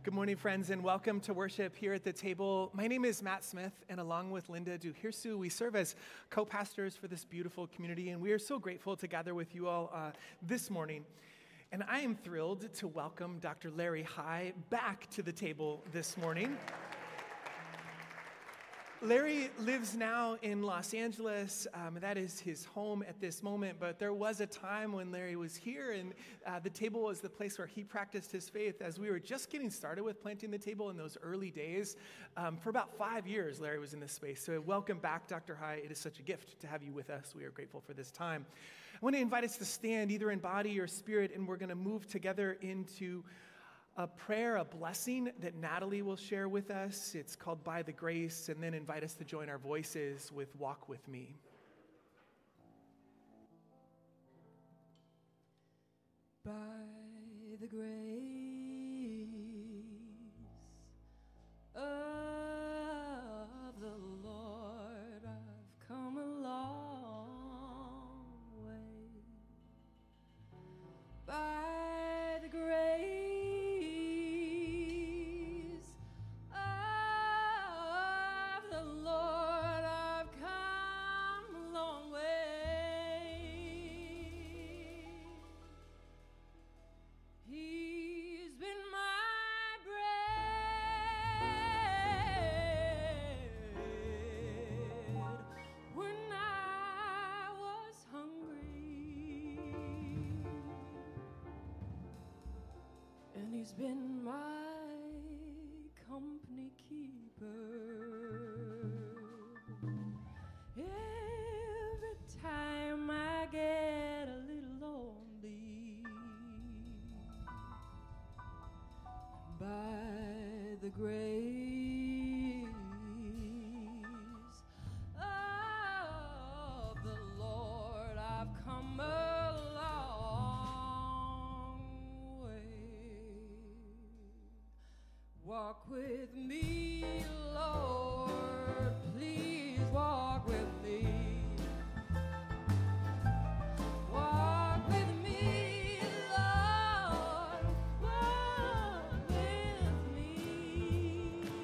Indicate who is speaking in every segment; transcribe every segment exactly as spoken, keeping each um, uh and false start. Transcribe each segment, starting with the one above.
Speaker 1: Good morning, friends, and welcome to worship here at the table. My name is Matt Smith, and along with Linda Duhirsu, we serve as co-pastors for this beautiful community, and we are so grateful to gather with you all uh, this morning. And I am thrilled to welcome Doctor Larry High back to the table this morning. Larry lives now in Los Angeles. Um, that is his home at this moment, but there was a time when Larry was here, and uh, the table was the place where he practiced his faith as we were just getting started with planting the table in those early days. Um, for about five years, Larry was in this space. So welcome back, Doctor High. It is such a gift to have you with us. We are grateful for this time. I want to invite us to stand either in body or spirit, and we're going to move together into a prayer, a blessing that Natalie will share with us. It's called By the Grace, and then invite us to join our voices with Walk With Me.
Speaker 2: By the grace of the Lord, I've come a long way. By the grace He's been my company keeper. Every time I get a little lonely, by the grace of the Lord, I've come a long way. Walk with me, Lord, please walk with me. Walk with me, Lord, walk with me.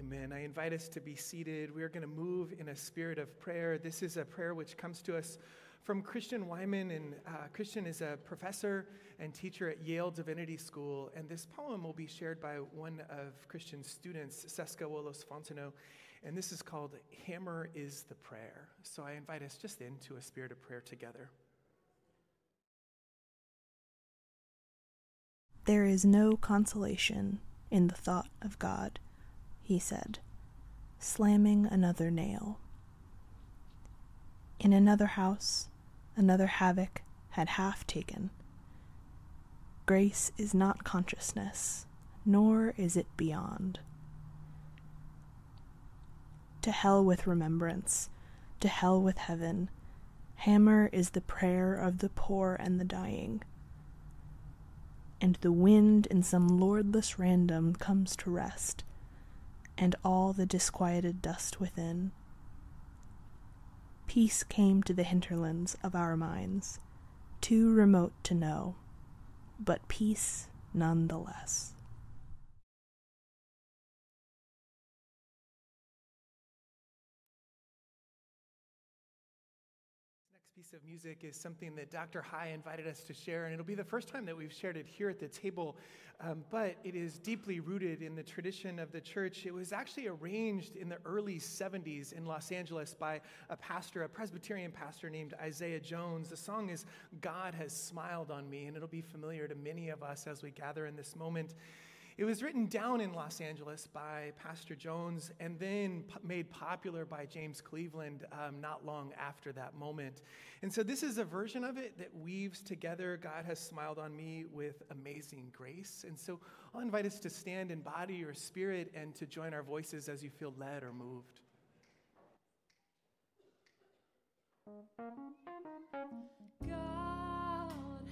Speaker 1: Amen. I invite us to be seated. We are going to move in a spirit of prayer. This is a prayer which comes to us from Christian Wyman, and uh, Christian is a professor and teacher at Yale Divinity School, and this poem will be shared by one of Christian's students, Seska Wolos Fontano, and this is called Hammer is the Prayer. So I invite us just into a spirit of prayer together.
Speaker 3: There is no consolation in the thought of God, he said, slamming another nail. In another house, another havoc had half taken. Grace is not consciousness, nor is it beyond. To hell with remembrance, to hell with heaven, hammer is the prayer of the poor and the dying. And the wind in some lordless random comes to rest, and all the disquieted dust within. Peace came to the hinterlands of our minds, too remote to know, but peace none the less.
Speaker 1: Piece of music is something that Doctor High invited us to share, and it'll be the first time that we've shared it here at the table, um, but it is deeply rooted in the tradition of the church. It was actually arranged in the early seventies in Los Angeles by a pastor, a Presbyterian pastor named Isaiah Jones. The song is God Has Smiled on Me, and it'll be familiar to many of us as we gather in this moment. It was written down in Los Angeles by Pastor Jones and then p- made popular by James Cleveland um, not long after that moment. And so this is a version of it that weaves together God Has Smiled on Me with amazing grace. And so I'll invite us to stand in body or spirit and to join our voices as you feel led or moved.
Speaker 2: God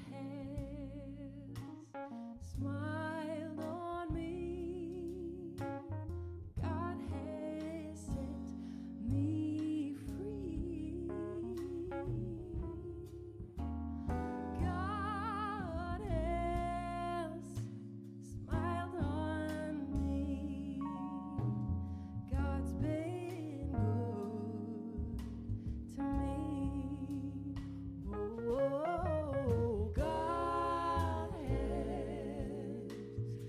Speaker 2: has smiled on me. God has set me free. God has smiled on me. God's been good to me. Oh, God has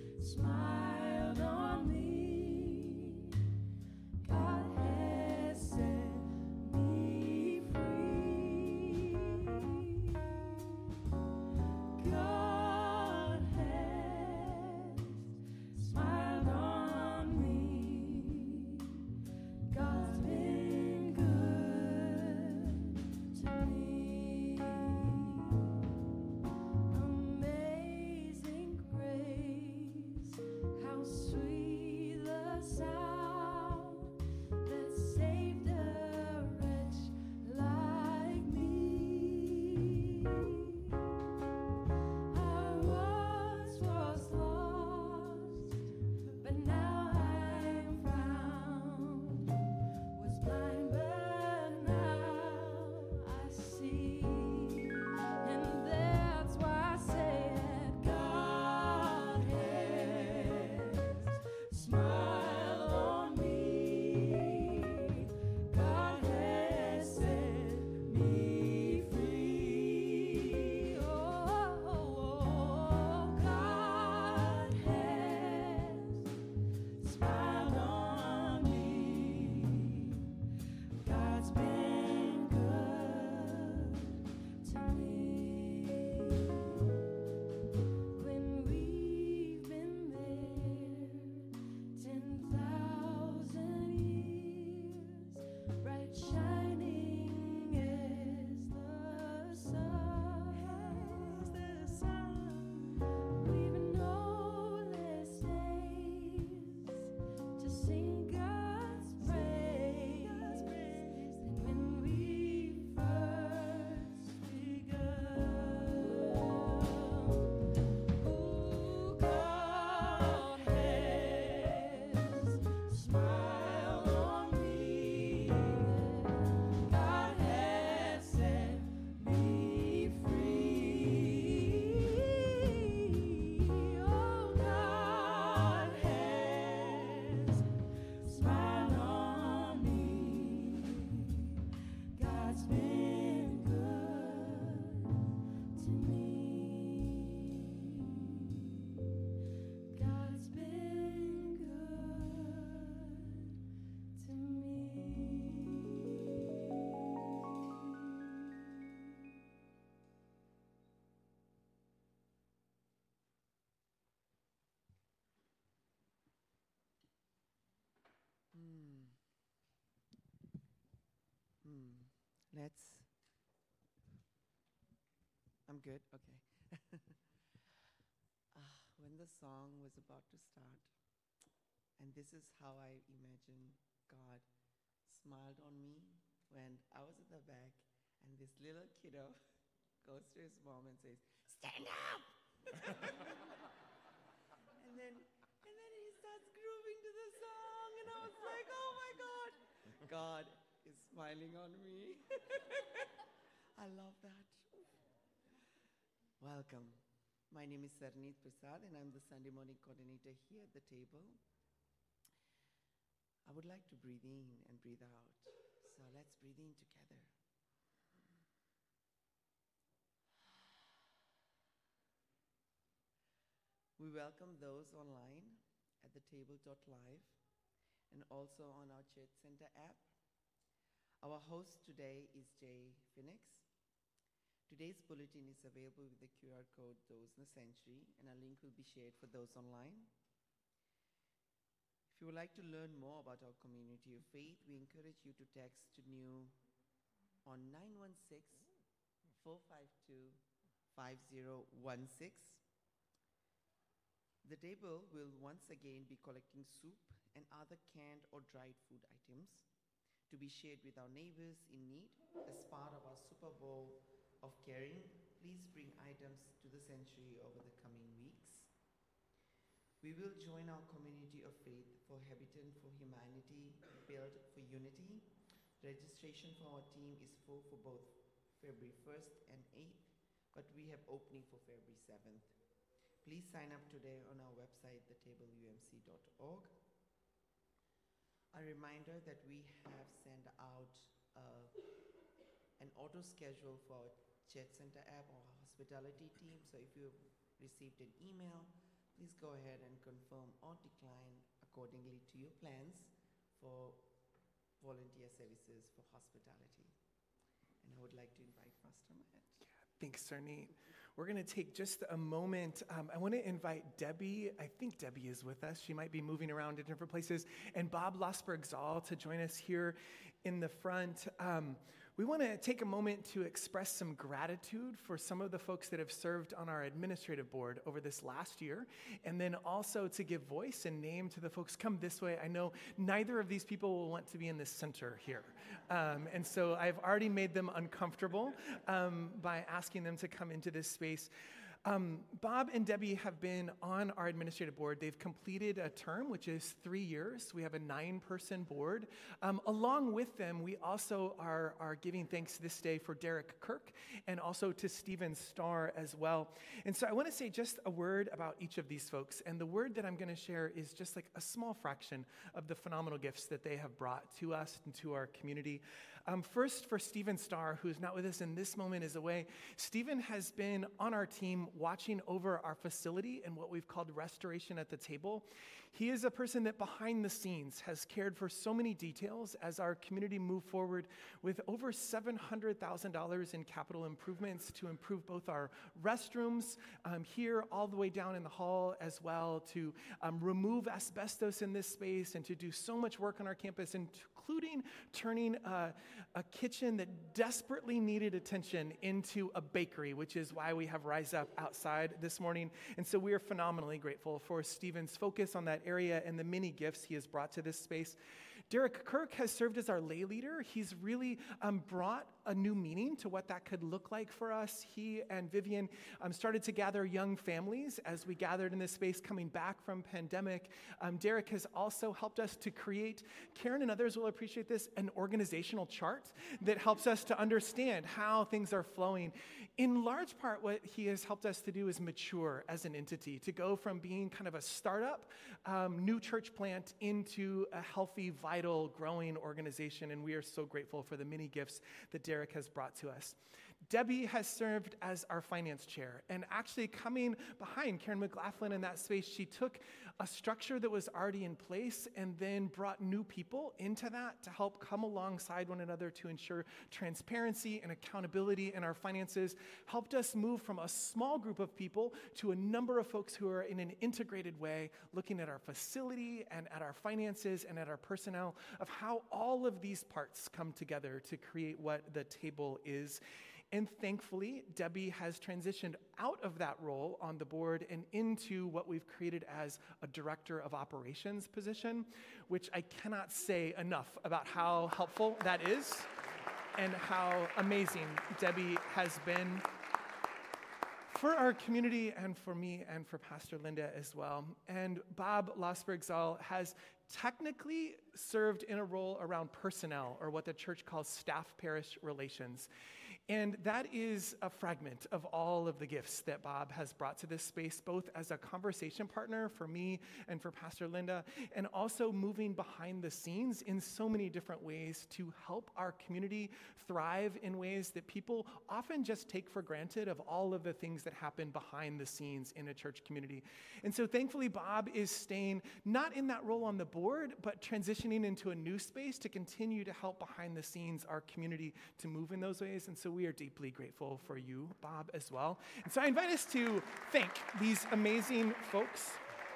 Speaker 4: Let's. I'm good? Okay. Ah, when the song was about to start, and this is how I imagine God smiled on me when I was at the back, and this little kiddo goes to his mom and says, "Stand up!" and then, and then he starts grooving to the song, and I was like, "Oh my God, God is smiling on me." I love that. Welcome. My name is Sarneet Prasad, and I'm the Sunday morning coordinator here at the table. I would like to breathe in and breathe out. So let's breathe in together. We welcome those online at the table dot live and also on our Church Center app. Our host today is Jay Phoenix. Today's bulletin is available with the Q R code Those in the Sanctuary, and a link will be shared for those online. If you would like to learn more about our community of faith, we encourage you to text to new on nine one six, four five two, five zero one six. The table will once again be collecting soup and other canned or dried food items to be shared with our neighbors in need as part of our Super Bowl of caring. Please bring items to the sanctuary over the coming weeks. We will join our community of faith for Habitat for Humanity, Build for Unity. Registration for our team is full for both February first and eighth, but we have opening for February seventh. Please sign up today on our website, the table U M C dot org. A reminder that we have sent out uh, an auto schedule for our Church Center app or hospitality team. So if you've received an email, please go ahead and confirm or decline accordingly to your plans for volunteer services for hospitality. And I would like to invite Pastor Matt.
Speaker 1: Thanks, Sarneet. We're going to take just a moment. Um, I want to invite Debbie. I think Debbie is with us. She might be moving around to different places. And Bob Losberg-Zoll to join us here in the front. Um, we want to take a moment to express some gratitude for some of the folks that have served on our administrative board over this last year. And then also to give voice and name to the folks. Come this way. I know neither of these people will want to be in the center here. Um, and so I've already made them uncomfortable um, by asking them to come into this space. Um, Bob and Debbie have been on our administrative board. They've completed a term, which is three years. We have a nine-person board. Um, along with them, we also are, are giving thanks this day for Derek Kirk and also to Stephen Starr as well. And so I want to say just a word about each of these folks. And the word that I'm going to share is just like a small fraction of the phenomenal gifts that they have brought to us and to our community. Um, first, for Stephen Starr, who is not with us in this moment, is away. Stephen has been on our team watching over our facility and what we've called restoration at the table. He is a person that behind the scenes has cared for so many details as our community moved forward with over seven hundred thousand dollars in capital improvements to improve both our restrooms um, here all the way down in the hall, as well to um, remove asbestos in this space and to do so much work on our campus, including turning uh, a kitchen that desperately needed attention into a bakery, which is why we have Rise Up outside this morning. And so we are phenomenally grateful for Stephen's focus on that area and the many gifts he has brought to this space. Derek Kirk has served as our lay leader. He's really um, brought a new meaning to what that could look like for us. He and Vivian um, started to gather young families as we gathered in this space coming back from pandemic. Um, Derek has also helped us to create, Karen and others will appreciate this, an organizational chart that helps us to understand how things are flowing. In large part, what he has helped us to do is mature as an entity, to go from being kind of a startup, um, new church plant into a healthy, vital, growing organization. And we are so grateful for the many gifts that Derek has brought to us. Debbie has served as our finance chair, and actually coming behind Karen McLaughlin in that space, she took a structure that was already in place and then brought new people into that to help come alongside one another to ensure transparency and accountability in our finances, helped us move from a small group of people to a number of folks who are in an integrated way looking at our facility and at our finances and at our personnel, of how all of these parts come together to create what the table is. And thankfully, Debbie has transitioned out of that role on the board and into what we've created as a director of operations position, which I cannot say enough about how helpful that is and how amazing Debbie has been for our community and for me and for Pastor Linda as well. And Bob Losberg-Zoll has technically served in a role around personnel, or what the church calls staff parish relations. And that is a fragment of all of the gifts that Bob has brought to this space, both as a conversation partner for me and for Pastor Linda, and also moving behind the scenes in so many different ways to help our community thrive in ways that people often just take for granted, of all of the things that happen behind the scenes in a church community. And so thankfully, Bob is staying not in that role on the board, but transitioning into a new space to continue to help behind the scenes our community to move in those ways. And so we are deeply grateful for you, Bob, as well. And so I invite us to thank these amazing folks.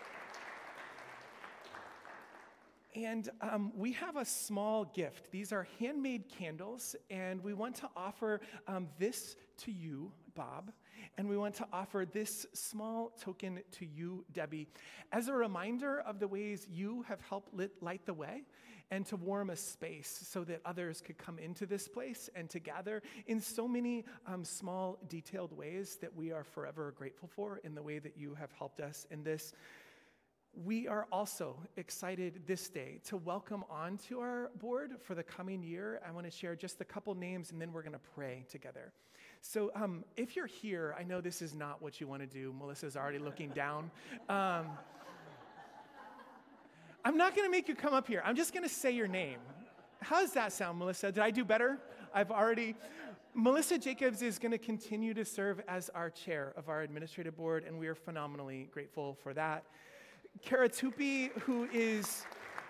Speaker 1: And um, we have a small gift. These are handmade candles, and we want to offer um, this to you, Bob, and we want to offer this small token to you, Debbie, as a reminder of the ways you have helped lit, light the way and to warm a space so that others could come into this place and to gather in so many um, small, detailed ways that we are forever grateful for in the way that you have helped us in this. We are also excited this day to welcome onto our board for the coming year. I want to share just a couple names, and then we're going to pray together. So um, if you're here, I know this is not what you want to do. Melissa's already looking down. Um, I'm not going to make you come up here. I'm just going to say your name. How does that sound, Melissa? Did I do better? I've already... Melissa Jacobs is going to continue to serve as our chair of our administrative board, and we are phenomenally grateful for that. Kara Tupi, who is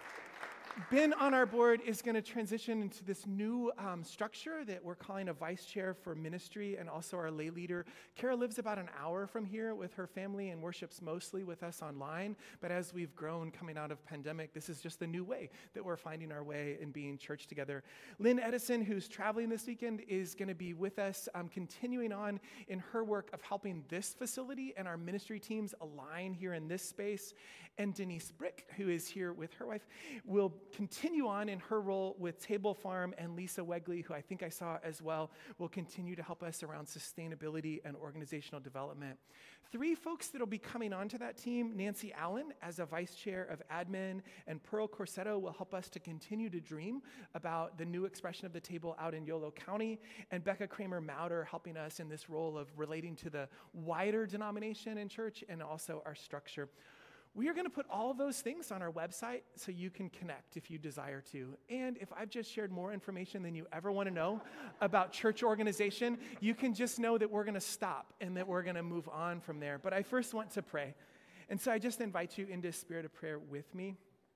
Speaker 1: been on our board, is going to transition into this new um, structure that we're calling a vice chair for ministry and also our lay leader. Kara lives about an hour from here with her family and worships mostly with us online. But as we've grown coming out of pandemic, this is just the new way that we're finding our way in being church together. Lynn Edison, who's traveling this weekend, is going to be with us, um, continuing on in her work of helping this facility and our ministry teams align here in this space. And Denise Brick, who is here with her wife, will continue on in her role with Table Farm, and Lisa Wegley, who I think I saw as well, will continue to help us around sustainability and organizational development. Three folks that will be coming onto that team: Nancy Allen as a vice chair of admin, and Pearl Corsetto will help us to continue to dream about the new expression of the table out in Yolo County, and Becca Kramer-Mauder helping us in this role of relating to the wider denomination in church and also our structure. We are going to put all of those things on our website so you can connect if you desire to. And if I've just shared more information than you ever want to know about church organization, you can just know that we're going to stop and that we're going to move on from there. But I first want to pray. And so I just invite you into a spirit of prayer with me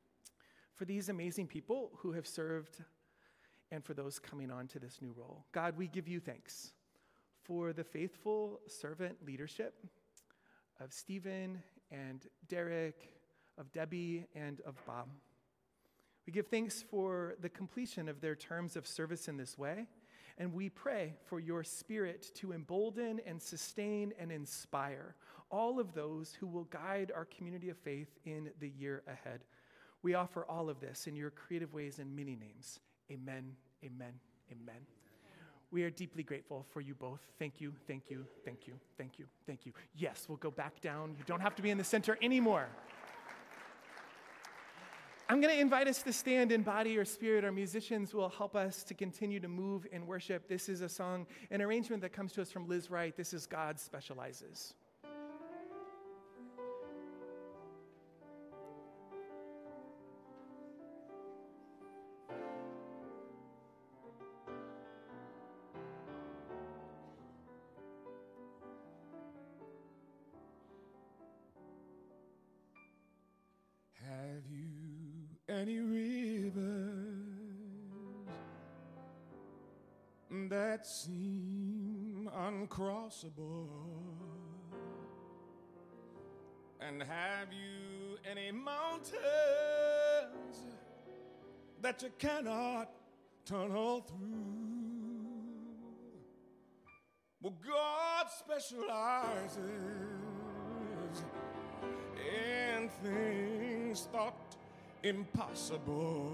Speaker 1: for these amazing people who have served and for those coming on to this new role. God, we give you thanks for the faithful servant leadership of Stephen and Derek, of Debbie, and of Bob. We give thanks for the completion of their terms of service in this way, and we pray for your Spirit to embolden and sustain and inspire all of those who will guide our community of faith in the year ahead. We offer all of this in your creative ways and many names. Amen, amen, amen. We are deeply grateful for you both. Thank you, thank you, thank you, thank you, thank you. Yes, we'll go back down. You don't have to be in the center anymore. I'm going to invite us to stand in body or spirit. Our musicians will help us to continue to move in worship. This is a song, an arrangement that comes to us from Liz Wright. This is God Specializes.
Speaker 5: any rivers that seem uncrossable? And have you any mountains that you cannot tunnel through? Well, God specializes in things thought impossible,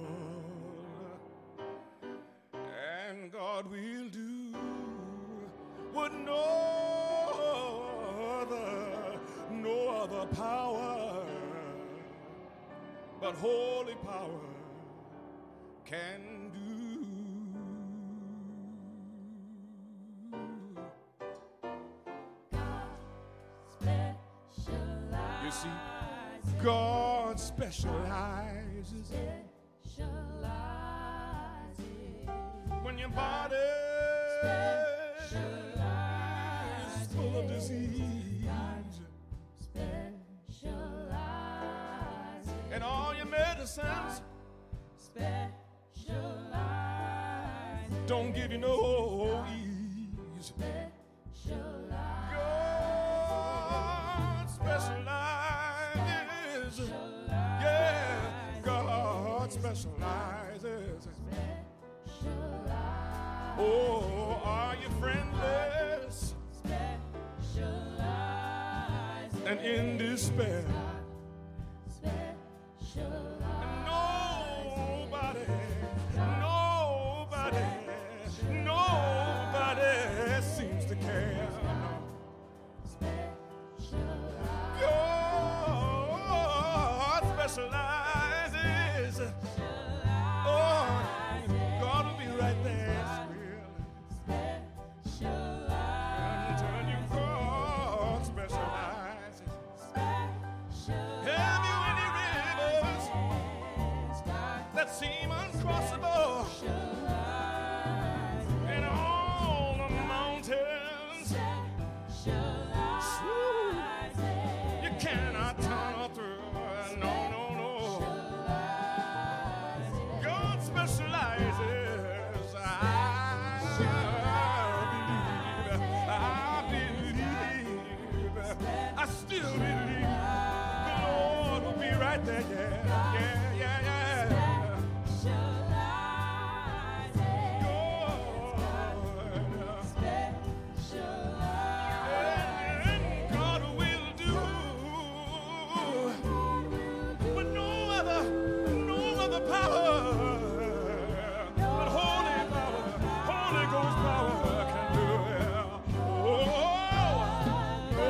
Speaker 5: and God will do what no other, no other power but holy power can do. You see, God specializes,
Speaker 2: specializes
Speaker 5: when your body is full of disease,
Speaker 2: specializes
Speaker 5: and all your medicines
Speaker 2: specializes
Speaker 5: don't give you no ease. God specializes, yeah, God specializes. Oh, are you friendless and in despair? Nobody, nobody, nobody seems to care. God specializes. Oh, God will be right there. I'm telling you, God specializes. Have you any rivers that seem uncrossable? And all the mountains you cannot tunnel through. No, no, no. God specializes. I believe, I believe, I still believe the Lord will be right there. Yeah, yeah, yeah, yeah. And God will do what no other, no other power, but holy power, Holy Ghost power can do. Oh, oh,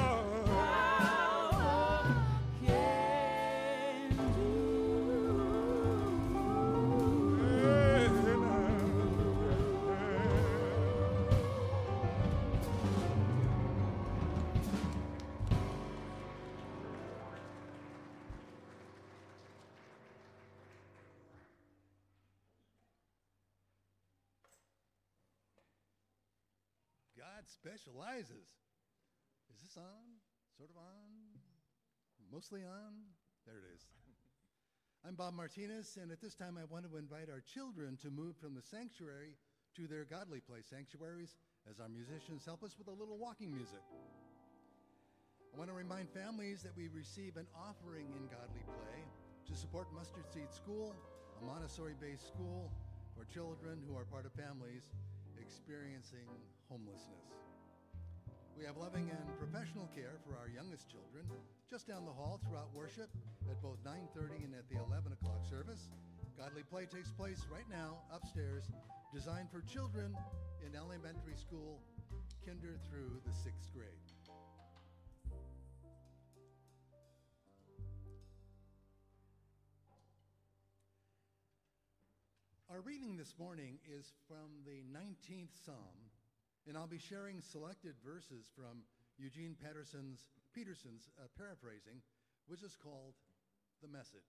Speaker 6: God specializes. Is this on? Sort of on? Mostly on? There it is. I'm Bob Martinez, and at this time I want to invite our children to move from the sanctuary to their Godly Play sanctuaries as our musicians help us with a little walking music. I want to remind families that we receive an offering in Godly Play to support Mustard Seed School, a Montessori-based school for children who are part of families experiencing homelessness. We have loving and professional care for our youngest children just down the hall throughout worship at both nine thirty and at the eleven o'clock service. Godly Play takes place right now upstairs, designed for children in elementary school, kinder through the sixth grade. Our reading this morning is from the nineteenth Psalm, and I'll be sharing selected verses from Eugene Peterson's, Peterson's uh, paraphrasing, which is called The Message.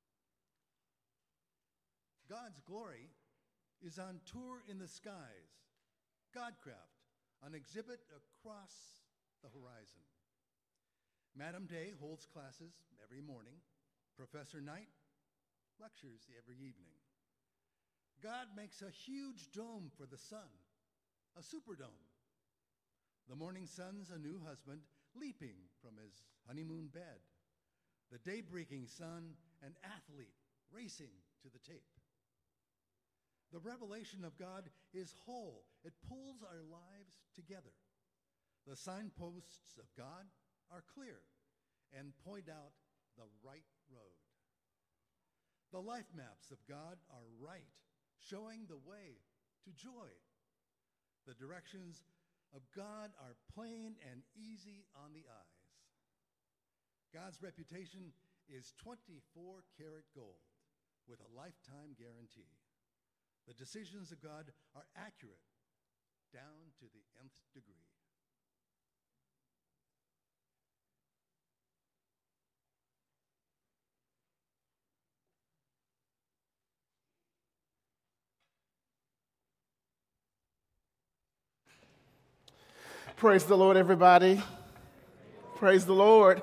Speaker 6: God's glory is on tour in the skies, Godcraft on exhibit across the horizon. Madam Day holds classes every morning. Professor Knight lectures every evening. God makes a huge dome for the sun, a superdome. The morning sun's a new husband leaping from his honeymoon bed. The day-breaking sun, an athlete racing to the tape. The revelation of God is whole. It pulls our lives together. The signposts of God are clear and point out the right road. The life maps of God are right, showing the way to joy. The directions of God are plain and easy on the eyes. God's reputation is twenty-four karat gold with a lifetime guarantee. The decisions of God are accurate down to the nth degree.
Speaker 7: Praise the Lord, everybody. Praise the Lord.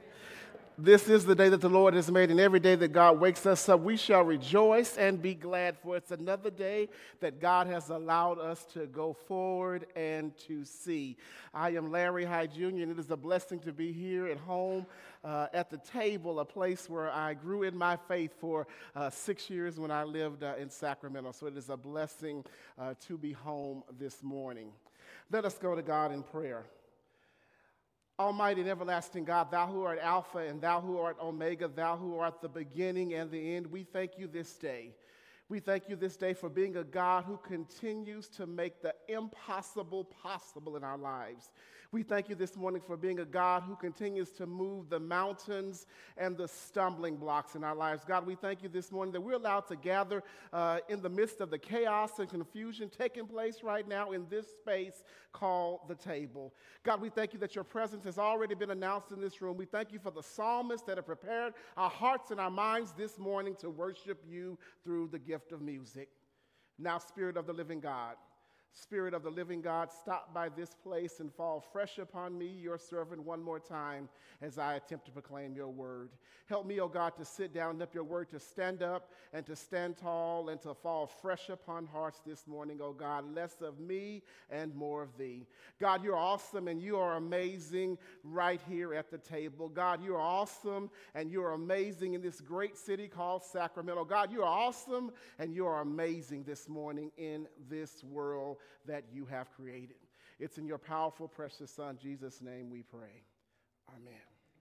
Speaker 7: This is the day that the Lord has made, and every day that God wakes us up, we shall rejoice and be glad, for it's another day that God has allowed us to go forward and to see. I am Larry Hyde Junior, and it is a blessing to be here at home uh, at the table, a place where I grew in my faith for uh, six years when I lived uh, in Sacramento. So it is a blessing uh, to be home this morning. Let us go to God in prayer. Almighty and everlasting God, thou who art Alpha and thou who art Omega, thou who art the beginning and the end, we thank you this day. We thank you this day for being a God who continues to make the impossible possible in our lives. We thank you this morning for being a God who continues to move the mountains and the stumbling blocks in our lives. God, we thank you this morning that we're allowed to gather uh, in the midst of the chaos and confusion taking place right now in this space called the table. God, we thank you that your presence has already been announced in this room. We thank you for the psalmists that have prepared our hearts and our minds this morning to worship you through the gift of music. Now, Spirit of the living God, Spirit of the living God, stop by this place and fall fresh upon me, your servant, one more time as I attempt to proclaim your word. Help me, O God, to sit down and help your word to stand up and to stand tall and to fall fresh upon hearts this morning, O God. Less of me and more of thee. God, you're awesome and you are amazing right here at the table. God, you are awesome and you are amazing in this great city called Sacramento. God, you are awesome and you are amazing this morning in this world that you have created. It's in your powerful, precious Son, Jesus' name we pray. Amen.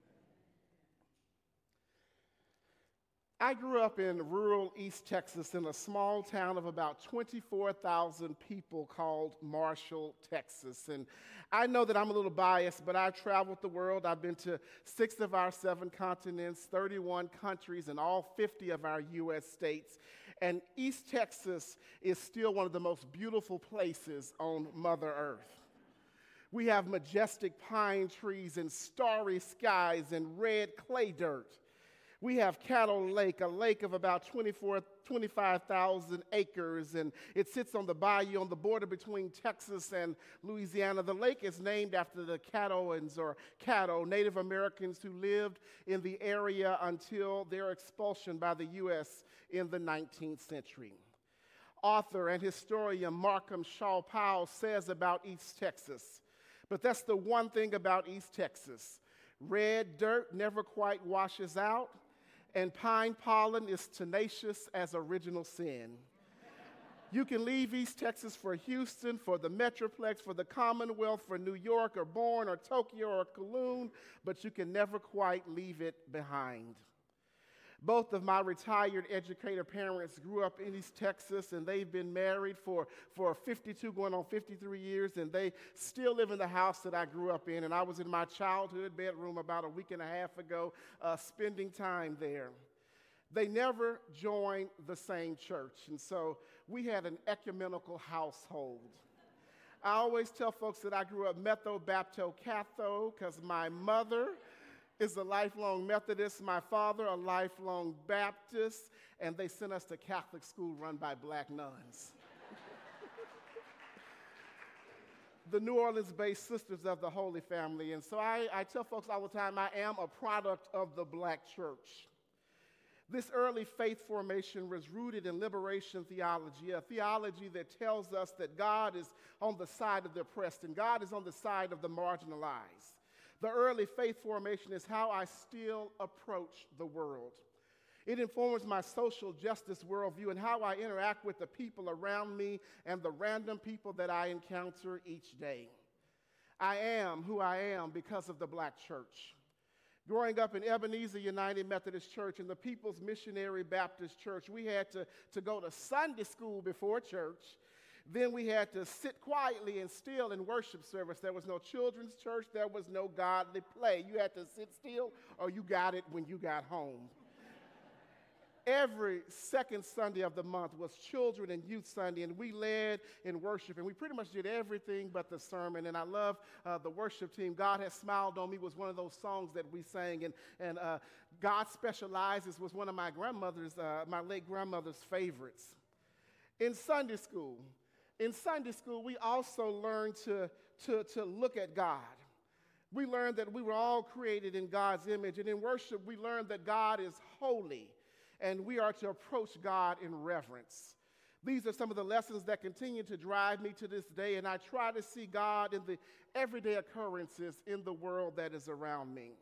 Speaker 7: I grew up in rural East Texas in a small town of about twenty-four thousand people called Marshall, Texas. And I know that I'm a little biased, but I've traveled the world. I've been to six of our seven continents, thirty-one countries, and all fifty of our U S states. And East Texas is still one of the most beautiful places on Mother Earth. We have majestic pine trees and starry skies and red clay dirt. We have Caddo Lake, a lake of about twenty-four, twenty-five thousand acres, and it sits on the bayou on the border between Texas and Louisiana. The lake is named after the Caddoans, or Caddo, Native Americans who lived in the area until their expulsion by the U S in the nineteenth century. Author and historian Markham Shaw Powell says about East Texas, but that's the one thing about East Texas. Red dirt never quite washes out, and pine pollen is tenacious as original sin. You can leave East Texas for Houston, for the Metroplex, for the Commonwealth, for New York, or Bourne, or Tokyo, or Cologne, but you can never quite leave it behind. Both of my retired educator parents grew up in East Texas, and they've been married for, for fifty-two, going on fifty-three years, and they still live in the house that I grew up in. And I was in my childhood bedroom about a week and a half ago, uh, spending time there. They never joined the same church, and so we had an ecumenical household. I always tell folks that I grew up Metho Bapto Catho because my mother is a lifelong Methodist, my father a lifelong Baptist, and they sent us to Catholic school run by black nuns. The New Orleans-based Sisters of the Holy Family. And so I, I tell folks all the time, I am a product of the black church. This early faith formation was rooted in liberation theology, a theology that tells us that God is on the side of the oppressed and God is on the side of the marginalized. The early faith formation is how I still approach the world. It informs my social justice worldview and how I interact with the people around me and the random people that I encounter each day. I am who I am because of the Black church. Growing up in Ebenezer United Methodist Church and the People's Missionary Baptist Church, we had to, to go to Sunday school before church. Then we had to sit quietly and still in worship service. There was no children's church. There was no godly play. You had to sit still or you got it when you got home. Every second Sunday of the month was Children and Youth Sunday, and we led in worship, and we pretty much did everything but the sermon, and I love uh, the worship team. God Has Smiled on Me was one of those songs that we sang, and, and uh, God Specializes was one of my grandmother's, uh, my late grandmother's favorites. In Sunday school, in Sunday school, we also learned to, to, to look at God. We learned that we were all created in God's image, and in worship, we learned that God is holy, and we are to approach God in reverence. These are some of the lessons that continue to drive me to this day, and I try to see God in the everyday occurrences in the world that is around me.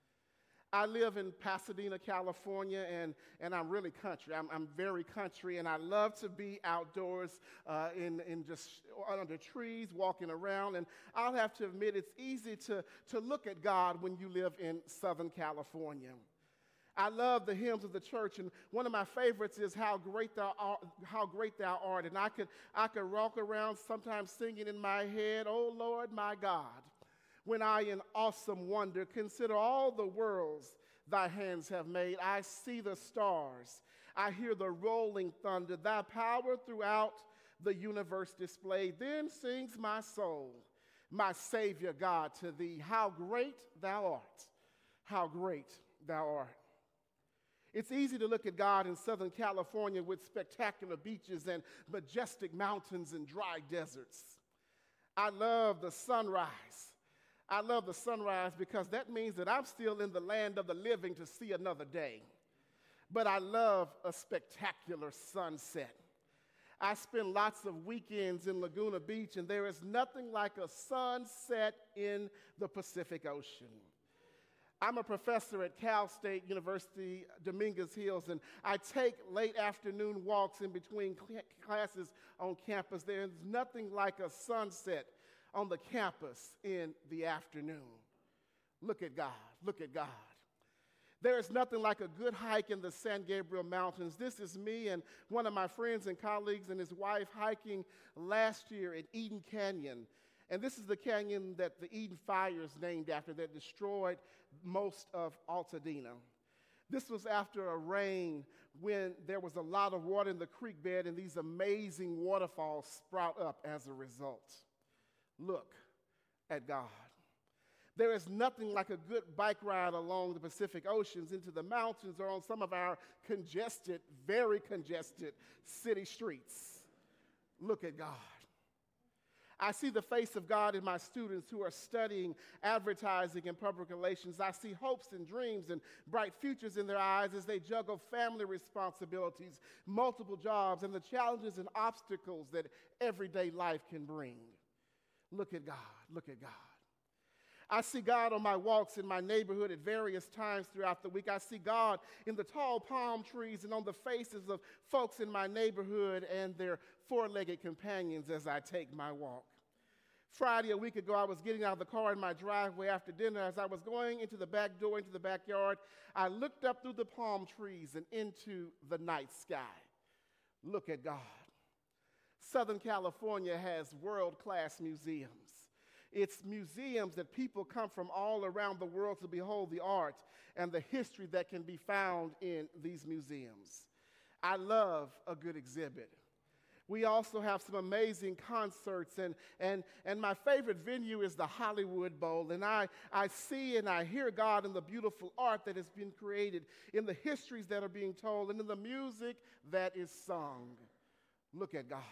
Speaker 7: I live in Pasadena, California, and, and I'm really country. I'm, I'm very country, and I love to be outdoors uh, in, in just under trees, walking around, and I'll have to admit it's easy to, to look at God when you live in Southern California. I love the hymns of the church, and one of my favorites is How Great Thou Art, How Great Thou Art. And I could, I could walk around sometimes singing in my head, Oh Lord, my God, when I in awesome wonder consider all the worlds thy hands have made. I see the stars, I hear the rolling thunder, thy power throughout the universe displayed. Then sings my soul, my Savior God, to thee, how great thou art, how great thou art. It's easy to look at God in Southern California with spectacular beaches and majestic mountains and dry deserts. I love the sunrise. I love the sunrise because that means that I'm still in the land of the living to see another day. But I love a spectacular sunset. I spend lots of weekends in Laguna Beach, and there is nothing like a sunset in the Pacific Ocean. I'm a professor at Cal State University, Dominguez Hills, and I take late afternoon walks in between cl- classes on campus. There's nothing like a sunset on the campus in the afternoon. Look at God, look at God. There is nothing like a good hike in the San Gabriel Mountains. This is me and one of my friends and colleagues and his wife hiking last year in Eden Canyon. And this is the canyon that the Eden Fire is named after that destroyed most of Altadena. This was after a rain when there was a lot of water in the creek bed and these amazing waterfalls sprout up as a result. Look at God. There is nothing like a good bike ride along the Pacific Oceans into the mountains or on some of our congested, very congested city streets. Look at God. I see the face of God in my students who are studying advertising and public relations. I see hopes and dreams and bright futures in their eyes as they juggle family responsibilities, multiple jobs, and the challenges and obstacles that everyday life can bring. Look at God. Look at God. I see God on my walks in my neighborhood at various times throughout the week. I see God in the tall palm trees and on the faces of folks in my neighborhood and their four-legged companions as I take my walk. Friday, a week ago, I was getting out of the car in my driveway after dinner. As I was going into the back door, into the backyard, I looked up through the palm trees and into the night sky. Look at God. Southern California has world-class museums. It's museums that people come from all around the world to behold the art and the history that can be found in these museums. I love a good exhibit. We also have some amazing concerts, and, and, and my favorite venue is the Hollywood Bowl, and I, I see and I hear God in the beautiful art that has been created, in the histories that are being told, and in the music that is sung. Look at God.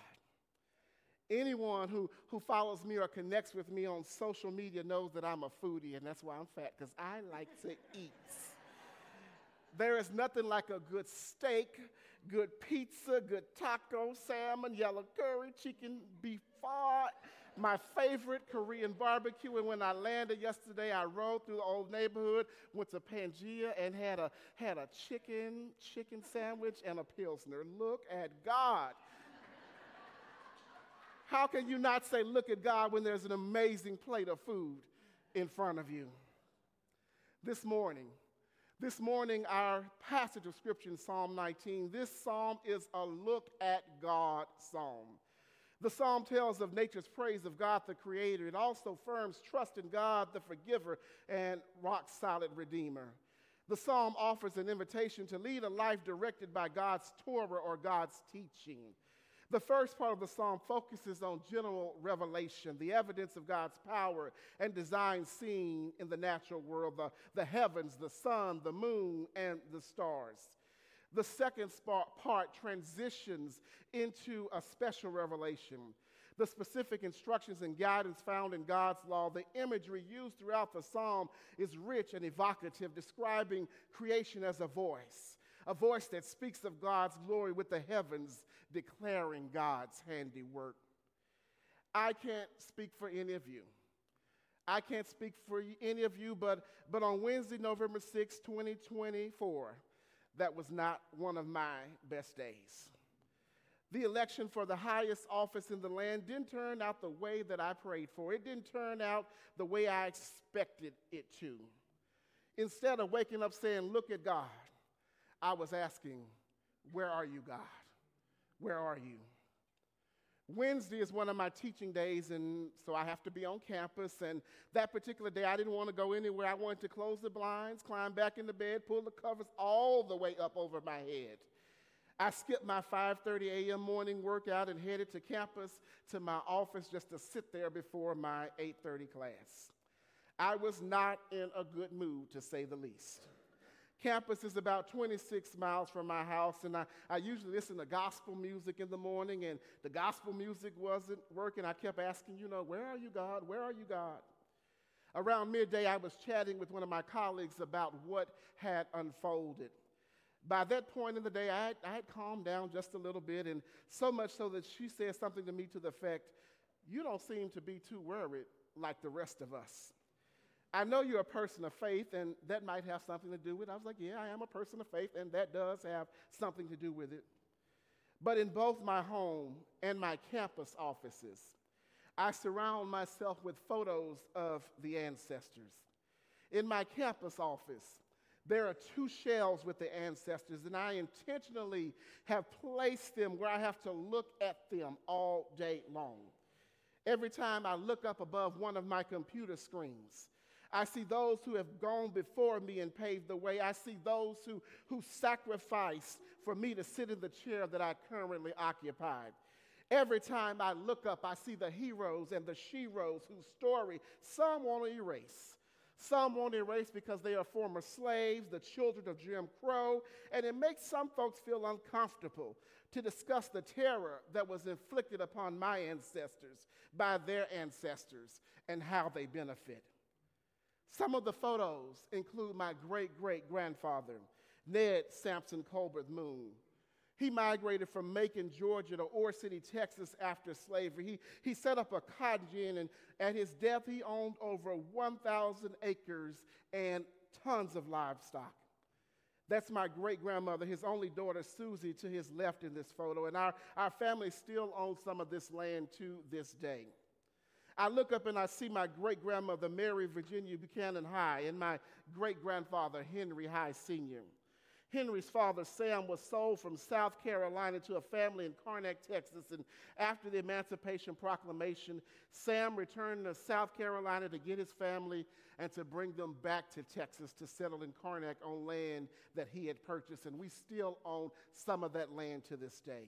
Speaker 7: Anyone who, who follows me or connects with me on social media knows that I'm a foodie, and that's why I'm fat, because I like to eat. There is nothing like a good steak, good pizza, good taco, salmon, yellow curry, chicken, beef pho, my favorite Korean barbecue. And when I landed yesterday, I rode through the old neighborhood, went to Pangea, and had a, had a chicken, chicken sandwich and a Pilsner. Look at God. How can you not say, look at God, when there's an amazing plate of food in front of you? This morning, this morning, our passage of Scripture in Psalm nineteen, this psalm is a look at God psalm. The psalm tells of nature's praise of God the Creator. It also affirms trust in God the Forgiver and rock-solid Redeemer. The psalm offers an invitation to lead a life directed by God's Torah or God's teaching. The first part of the psalm focuses on general revelation, the evidence of God's power and design seen in the natural world, the, the heavens, the sun, the moon, and the stars. The second part transitions into a special revelation. The specific instructions and guidance found in God's law, the imagery used throughout the psalm is rich and evocative, describing creation as a voice, a voice that speaks of God's glory with the heavens declaring God's handiwork. I can't speak for any of you. I can't speak for any of you, but, but on Wednesday, November sixth, twenty twenty-four, that was not one of my best days. The election for the highest office in the land didn't turn out the way that I prayed for. It didn't turn out the way I expected it to. Instead of waking up saying, look at God, I was asking, where are you, God? Where are you? Wednesday is one of my teaching days, and so I have to be on campus. And that particular day, I didn't want to go anywhere. I wanted to close the blinds, climb back into bed, pull the covers all the way up over my head. I skipped my five thirty a.m. morning workout and headed to campus to my office just to sit there before my eight thirty class. I was not in a good mood, to say the least. Campus is about twenty-six miles from my house, and I, I usually listen to gospel music in the morning, and the gospel music wasn't working. I kept asking, you know, where are you, God? Where are you, God? Around midday, I was chatting with one of my colleagues about what had unfolded. By that point in the day, I had, I had calmed down just a little bit, and so much so that she said something to me to the effect, you don't seem to be too worried like the rest of us. I know you're a person of faith, and that might have something to do with it. I was like, yeah, I am a person of faith, and that does have something to do with it. But in both my home and my campus offices, I surround myself with photos of the ancestors. In my campus office, there are two shelves with the ancestors, and I intentionally have placed them where I have to look at them all day long. Every time I look up above one of my computer screens, I see those who have gone before me and paved the way. I see those who, who sacrificed for me to sit in the chair that I currently occupied. Every time I look up, I see the heroes and the sheroes whose story some want to erase. Some want to erase because they are former slaves, the children of Jim Crow, and it makes some folks feel uncomfortable to discuss the terror that was inflicted upon my ancestors by their ancestors and how they benefit. Some of the photos include my great-great-grandfather, Ned Sampson Colbert Moon. He migrated from Macon, Georgia to Ore City, Texas after slavery. He, he set up a cotton gin, and at his death, he owned over one thousand acres and tons of livestock. That's my great-grandmother, his only daughter, Susie, to his left in this photo, and our, our family still owns some of this land to this day. I look up and I see my great-grandmother, Mary Virginia Buchanan High, and my great-grandfather, Henry High Senior Henry's father, Sam, was sold from South Carolina to a family in Karnak, Texas, and after the Emancipation Proclamation, Sam returned to South Carolina to get his family and to bring them back to Texas to settle in Karnak on land that he had purchased, and we still own some of that land to this day.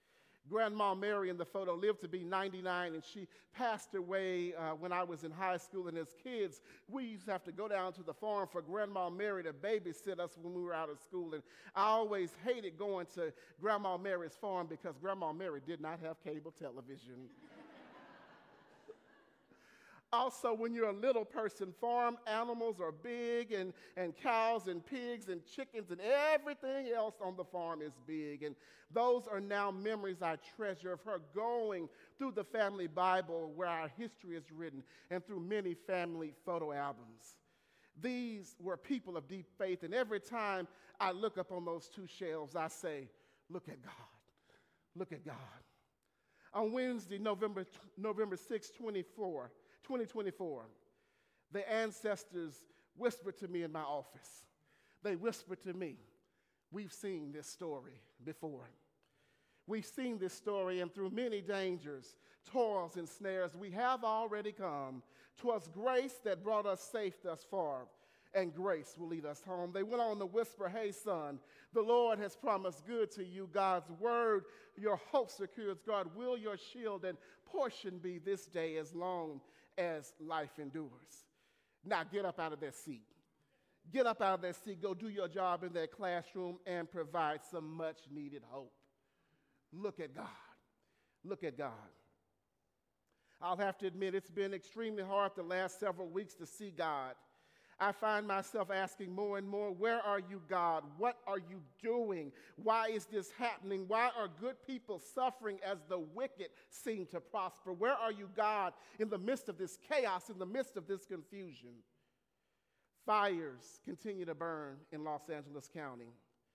Speaker 7: Grandma Mary in the photo lived to be ninety-nine, and she passed away uh, when I was in high school. And as kids, we used to have to go down to the farm for Grandma Mary to babysit us when we were out of school. And I always hated going to Grandma Mary's farm because Grandma Mary did not have cable television. Also, when you're a little person, farm animals are big, and, and cows and pigs and chickens and everything else on the farm is big. And those are now memories I treasure of her going through the family Bible where our history is written and through many family photo albums. These were people of deep faith, and every time I look up on those two shelves, I say, look at God. Look at God. On Wednesday, November, November sixth, twenty-four, twenty twenty-four, the ancestors whispered to me in my office. They whispered to me, we've seen this story before. We've seen this story, and through many dangers, toils, and snares, we have already come. 'Twas grace that brought us safe thus far, and grace will lead us home. They went on to whisper, hey, son, the Lord has promised good to you. God's word, your hope secures. God will your shield and portion be this day as long as life endures. Now get up out of that seat. Get up out of that seat. Go do your job in that classroom and provide some much needed hope. Look at God. Look at God. I'll have to admit it's been extremely hard the last several weeks to see God. I find myself asking more and more, where are you, God? What are you doing? Why is this happening? Why are good people suffering as the wicked seem to prosper? Where are you, God, in the midst of this chaos, in the midst of this confusion? Fires continue to burn in Los Angeles County.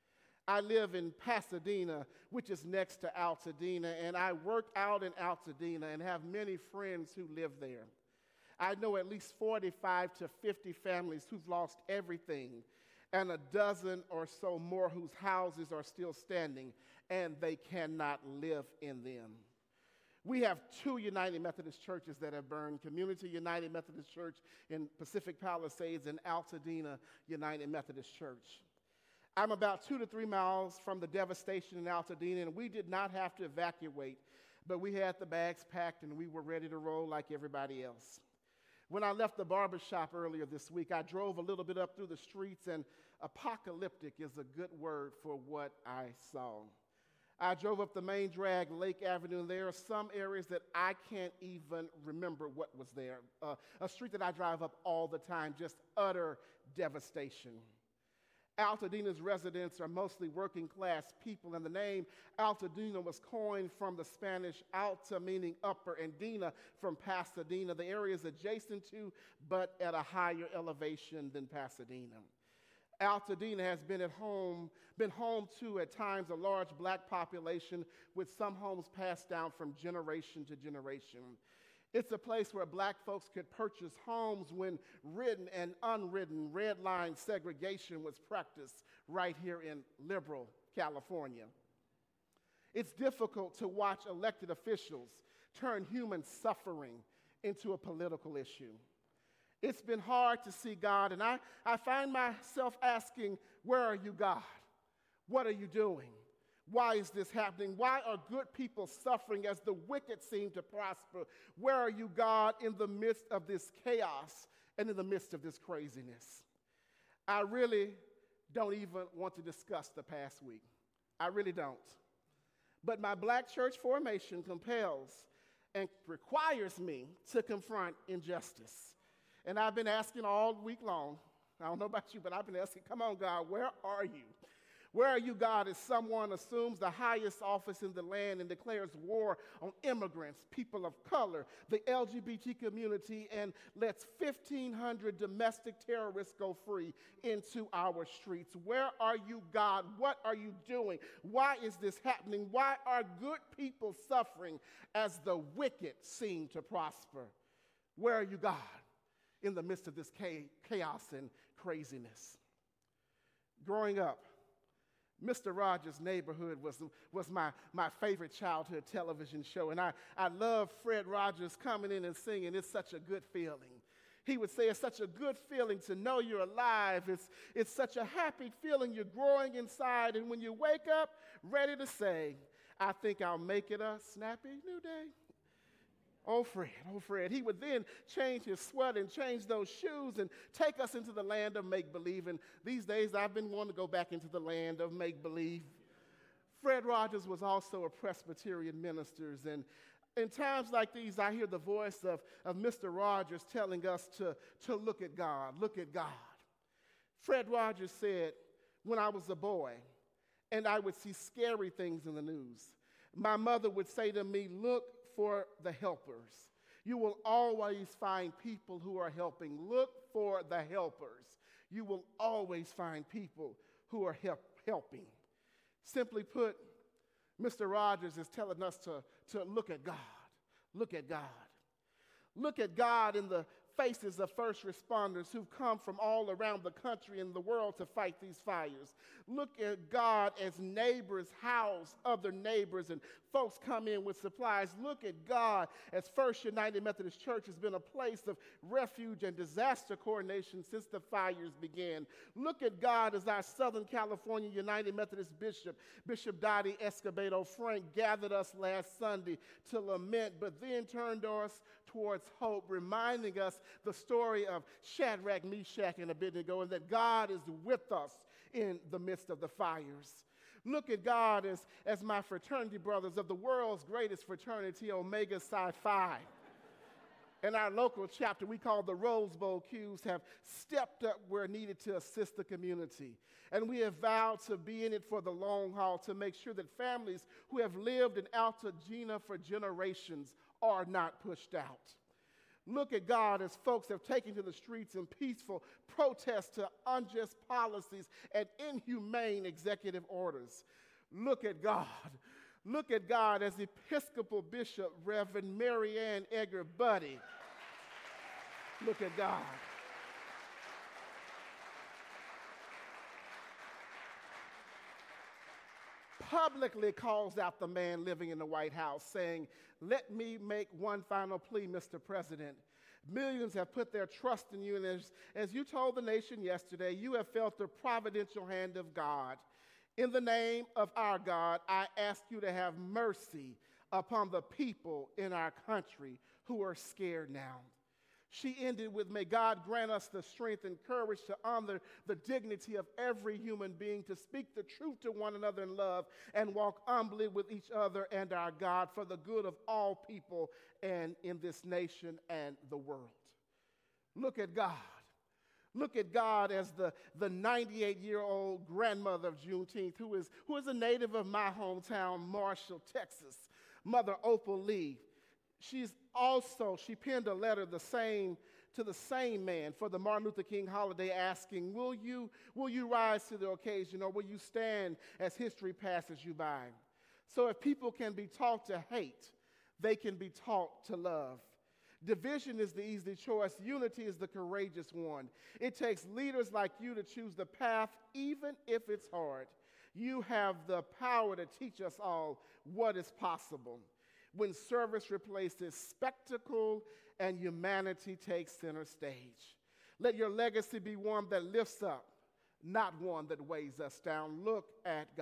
Speaker 7: I live in Pasadena, which is next to Altadena, and I work out in Altadena and have many friends who live there. I know at least forty-five to fifty families who've lost everything, and a dozen or so more whose houses are still standing, and they cannot live in them. We have two United Methodist churches that have burned, Community United Methodist Church in Pacific Palisades and Altadena United Methodist Church. I'm about two to three miles from the devastation in Altadena, and we did not have to evacuate, but we had the bags packed and we were ready to roll like everybody else. When I left the barbershop earlier this week, I drove a little bit up through the streets, and apocalyptic is a good word for what I saw. I drove up the main drag, Lake Avenue, and there are some areas that I can't even remember what was there. Uh, a street that I drive up all the time, just utter devastation. Altadena's residents are mostly working class people, and the name Altadena was coined from the Spanish alta, meaning upper, and Dena from Pasadena. The area is adjacent to, but at a higher elevation than Pasadena. Altadena has been at home, been home to, at times, a large black population, with some homes passed down from generation to generation. It's a place where black folks could purchase homes when written and unwritten red line segregation was practiced right here in liberal California. It's difficult to watch elected officials turn human suffering into a political issue. It's been hard to see God, and I, I find myself asking, where are you, God? What are you doing? Why is this happening? Why are good people suffering as the wicked seem to prosper? Where are you, God, in the midst of this chaos and in the midst of this craziness? I really don't even want to discuss the past week. I really don't. But my black church formation compels and requires me to confront injustice. And I've been asking all week long, I don't know about you, but I've been asking, come on, God, where are you? Where are you, God, as someone assumes the highest office in the land and declares war on immigrants, people of color, the L G B T community, and lets fifteen hundred domestic terrorists go free into our streets? Where are you, God? What are you doing? Why is this happening? Why are good people suffering as the wicked seem to prosper? Where are you, God, in the midst of this chaos and craziness? Growing up, Mister Rogers' Neighborhood was, was my, my favorite childhood television show, and I, I love Fred Rogers coming in and singing, "It's such a good feeling." He would say, it's such a good feeling to know you're alive. It's, it's such a happy feeling you're growing inside, and when you wake up, ready to say, I think I'll make it a snappy new day. Oh, Fred, oh, Fred. He would then change his sweat and change those shoes and take us into the land of make-believe. And these days, I've been wanting to go back into the land of make-believe. Fred Rogers was also a Presbyterian minister, and In times like these, I hear the voice of, of Mister Rogers telling us to, to look at God, look at God. Fred Rogers said, when I was a boy and I would see scary things in the news, my mother would say to me, look for the helpers. You will always find people who are helping. Look for the helpers. You will always find people who are help, helping. Simply put, Mister Rogers is telling us to, to look at God. Look at God. Look at God in the faces of first responders who've come from all around the country and the world to fight these fires. Look at God as neighbors house other neighbors and folks come in with supplies. Look at God as First United Methodist Church has been a place of refuge and disaster coordination since the fires began. Look at God as our Southern California United Methodist Bishop, Bishop Dottie Escobedo Frank, gathered us last Sunday to lament, but then turned us towards hope, reminding us the story of Shadrach, Meshach, and Abednego, and that God is with us in the midst of the fires. Look at God as, as my fraternity brothers of the world's greatest fraternity, Omega Psi Phi. In our local chapter we call the Rose Bowl Qs have stepped up where needed to assist the community. And we have vowed to be in it for the long haul to make sure that families who have lived in Altadena for generations are not pushed out. Look at God as folks have taken to the streets in peaceful protest to unjust policies and inhumane executive orders. Look at God. Look at God as Episcopal Bishop Reverend Mary Ann Edgar Buddy. Look at God. Publicly calls out the man living in the White House, saying, let me make one final plea, Mister President. Millions have put their trust in you, and as, as you told the nation yesterday, you have felt the providential hand of God. In the name of our God, I ask you to have mercy upon the people in our country who are scared now. She ended with, may God grant us the strength and courage to honor the dignity of every human being, to speak the truth to one another in love, and walk humbly with each other and our God for the good of all people and in this nation and the world. Look at God. Look at God as the, the ninety-eight-year-old grandmother of Juneteenth, who is, who is a native of my hometown, Marshall, Texas, Mother Opal Lee. She's also, she penned a letter the same to the same man for the Martin Luther King holiday asking, will you, will you rise to the occasion, or will you stand as history passes you by? So if people can be taught to hate, they can be taught to love. Division is the easy choice. Unity is the courageous one. It takes leaders like you to choose the path, even if it's hard. You have the power to teach us all what is possible when service replaces spectacle and humanity takes center stage. Let your legacy be one that lifts up, not one that weighs us down. Look at God.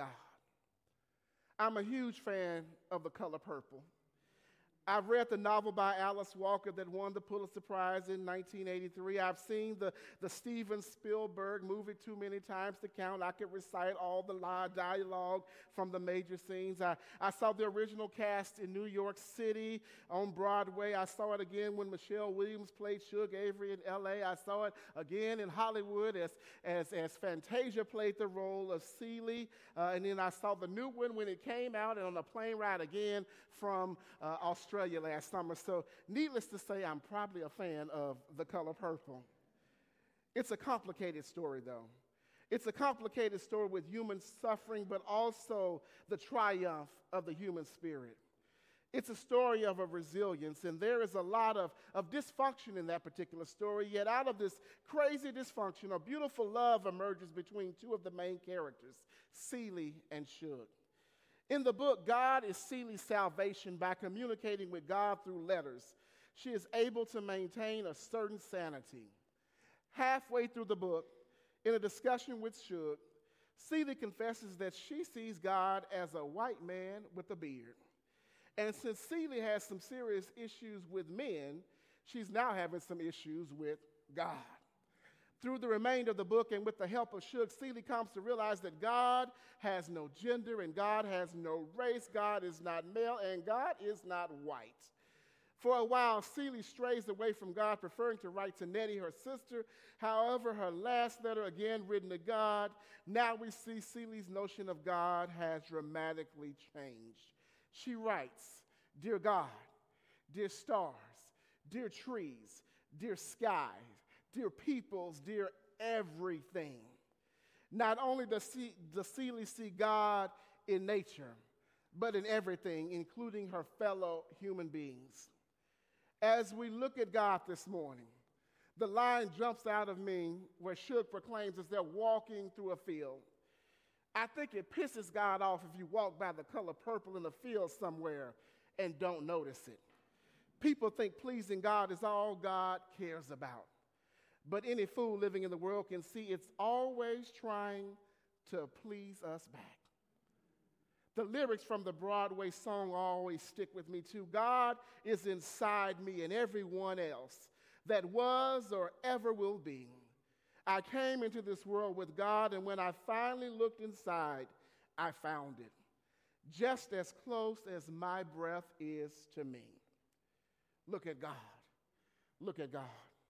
Speaker 7: I'm a huge fan of The Color Purple. I've read the novel by Alice Walker that won the Pulitzer Prize in nineteen eighty-three. I've seen the, the Steven Spielberg movie too many times to count. I could recite all the dialogue from the major scenes. I, I saw the original cast in New York City on Broadway. I saw it again when Michelle Williams played Suge Avery in L A. I saw it again in Hollywood as, as, as Fantasia played the role of Celie. Uh, and then I saw the new one when it came out and on a plane ride again from uh, Australia last summer. So needless to say, I'm probably a fan of The Color Purple. It's a complicated story, though. It's a complicated story with human suffering, but also the triumph of the human spirit. It's a story of a resilience, and there is a lot of, of dysfunction in that particular story, yet out of this crazy dysfunction, a beautiful love emerges between two of the main characters, Celie and Suge. In the book, God is Celie's salvation by communicating with God through letters. She is able to maintain a certain sanity. Halfway through the book, in a discussion with Suge, Celie confesses that she sees God as a white man with a beard. And since Celie has some serious issues with men, she's now having some issues with God. Through the remainder of the book and with the help of Shug, Seeley comes to realize that God has no gender and God has no race. God is not male and God is not white. For a while, Seeley strays away from God, preferring to write to Nettie, her sister. However, her last letter, again written to God, now we see Seeley's notion of God has dramatically changed. She writes, "Dear God, dear stars, dear trees, dear skies, dear peoples, dear everything." Not only does, see, does Seeley see God in nature, but in everything, including her fellow human beings. As we look at God this morning, the line jumps out of me where Shug proclaims as they're walking through a field. I think it pisses God off if you walk by the color purple in a field somewhere and don't notice it. People think pleasing God is all God cares about. But any fool living in the world can see it's always trying to please us back. The lyrics from the Broadway song always stick with me too. God is inside me and everyone else that was or ever will be. I came into this world with God, and when I finally looked inside, I found it, just as close as my breath is to me. Look at God. Look at God.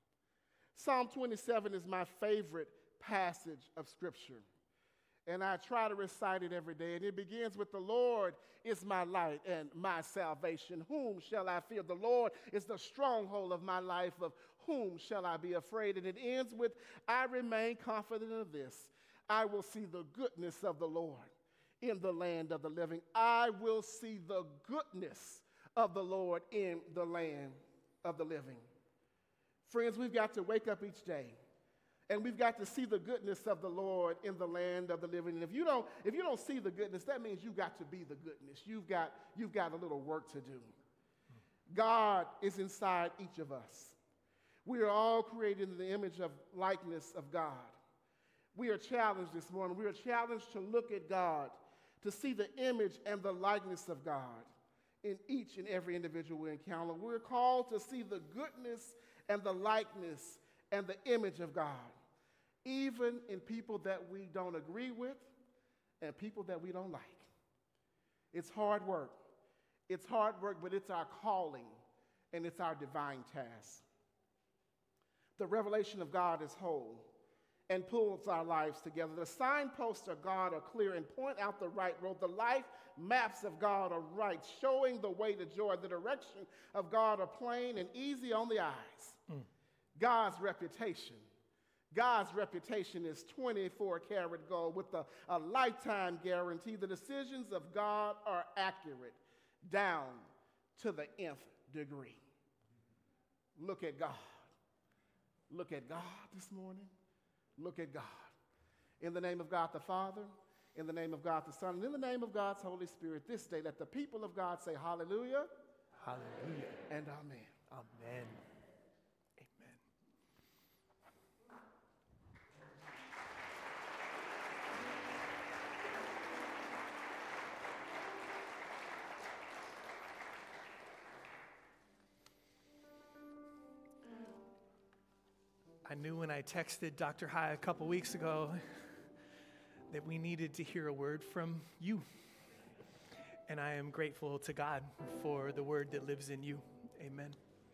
Speaker 7: Psalm twenty-seven is my favorite passage of Scripture, and I try to recite it every day. And it begins with, "The Lord is my light and my salvation. Whom shall I fear? The Lord is the stronghold of my life. Of whom shall I be afraid?" And it ends with, "I remain confident of this. I will see the goodness of the Lord in the land of the living." I will see the goodness of the Lord in the land of the living. Friends, we've got to wake up each day, and we've got to see the goodness of the Lord in the land of the living. And if you don't, if you don't see the goodness, that means you've got to be the goodness. You've got, you've got a little work to do. God is inside each of us. We are all created in the image of likeness of God. We are challenged this morning. We are challenged to look at God, to see the image and the likeness of God in each and every individual we encounter. We're called to see the goodness and the likeness and the image of God, even in people that we don't agree with and people that we don't like. It's hard work. It's hard work, but it's our calling and it's our divine task. The revelation of God is whole and pulls our lives together. The signposts of God are clear and point out the right road. The life maps of God are right, showing the way to joy. The direction of God are plain and easy on the eyes. Mm. God's reputation. God's reputation is twenty-four karat gold with a, a lifetime guarantee. The decisions of God are accurate down to the nth degree. Look at God. Look at God this morning. Look at God. In the name of God the Father, in the name of God the Son, and in the name of God's Holy Spirit, this day let the people of God say hallelujah.
Speaker 1: Hallelujah.
Speaker 7: And amen.
Speaker 1: Amen. I knew when I texted Doctor High a couple weeks ago that we needed to hear a word from you. And I am grateful to God for the word that lives in you. Amen.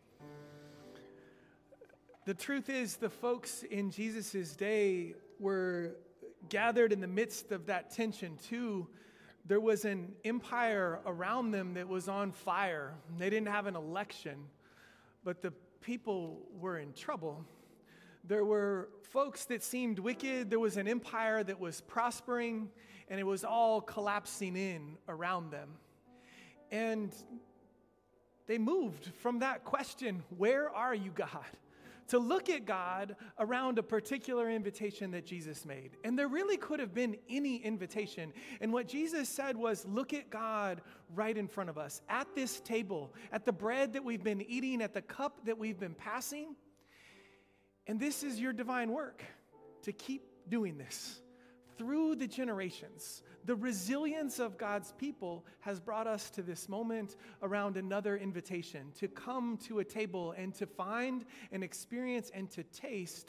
Speaker 1: The truth is, the folks in Jesus' day were gathered in the midst of that tension too. There was an empire around them that was on fire. They didn't have an election, but the people were in trouble. There were folks that seemed wicked. There was an empire that was prospering, and it was all collapsing in around them. And they moved from that question, where are you, God? To look at God around a particular invitation that Jesus made. And there really could have been any invitation. And what Jesus said was, look at God right in front of us, at this table, at the bread that we've been eating, at the cup that we've been passing. And this is your divine work, to keep doing this through the generations. The resilience of God's people has brought us to this moment around another invitation, to come to a table and to find and experience and to taste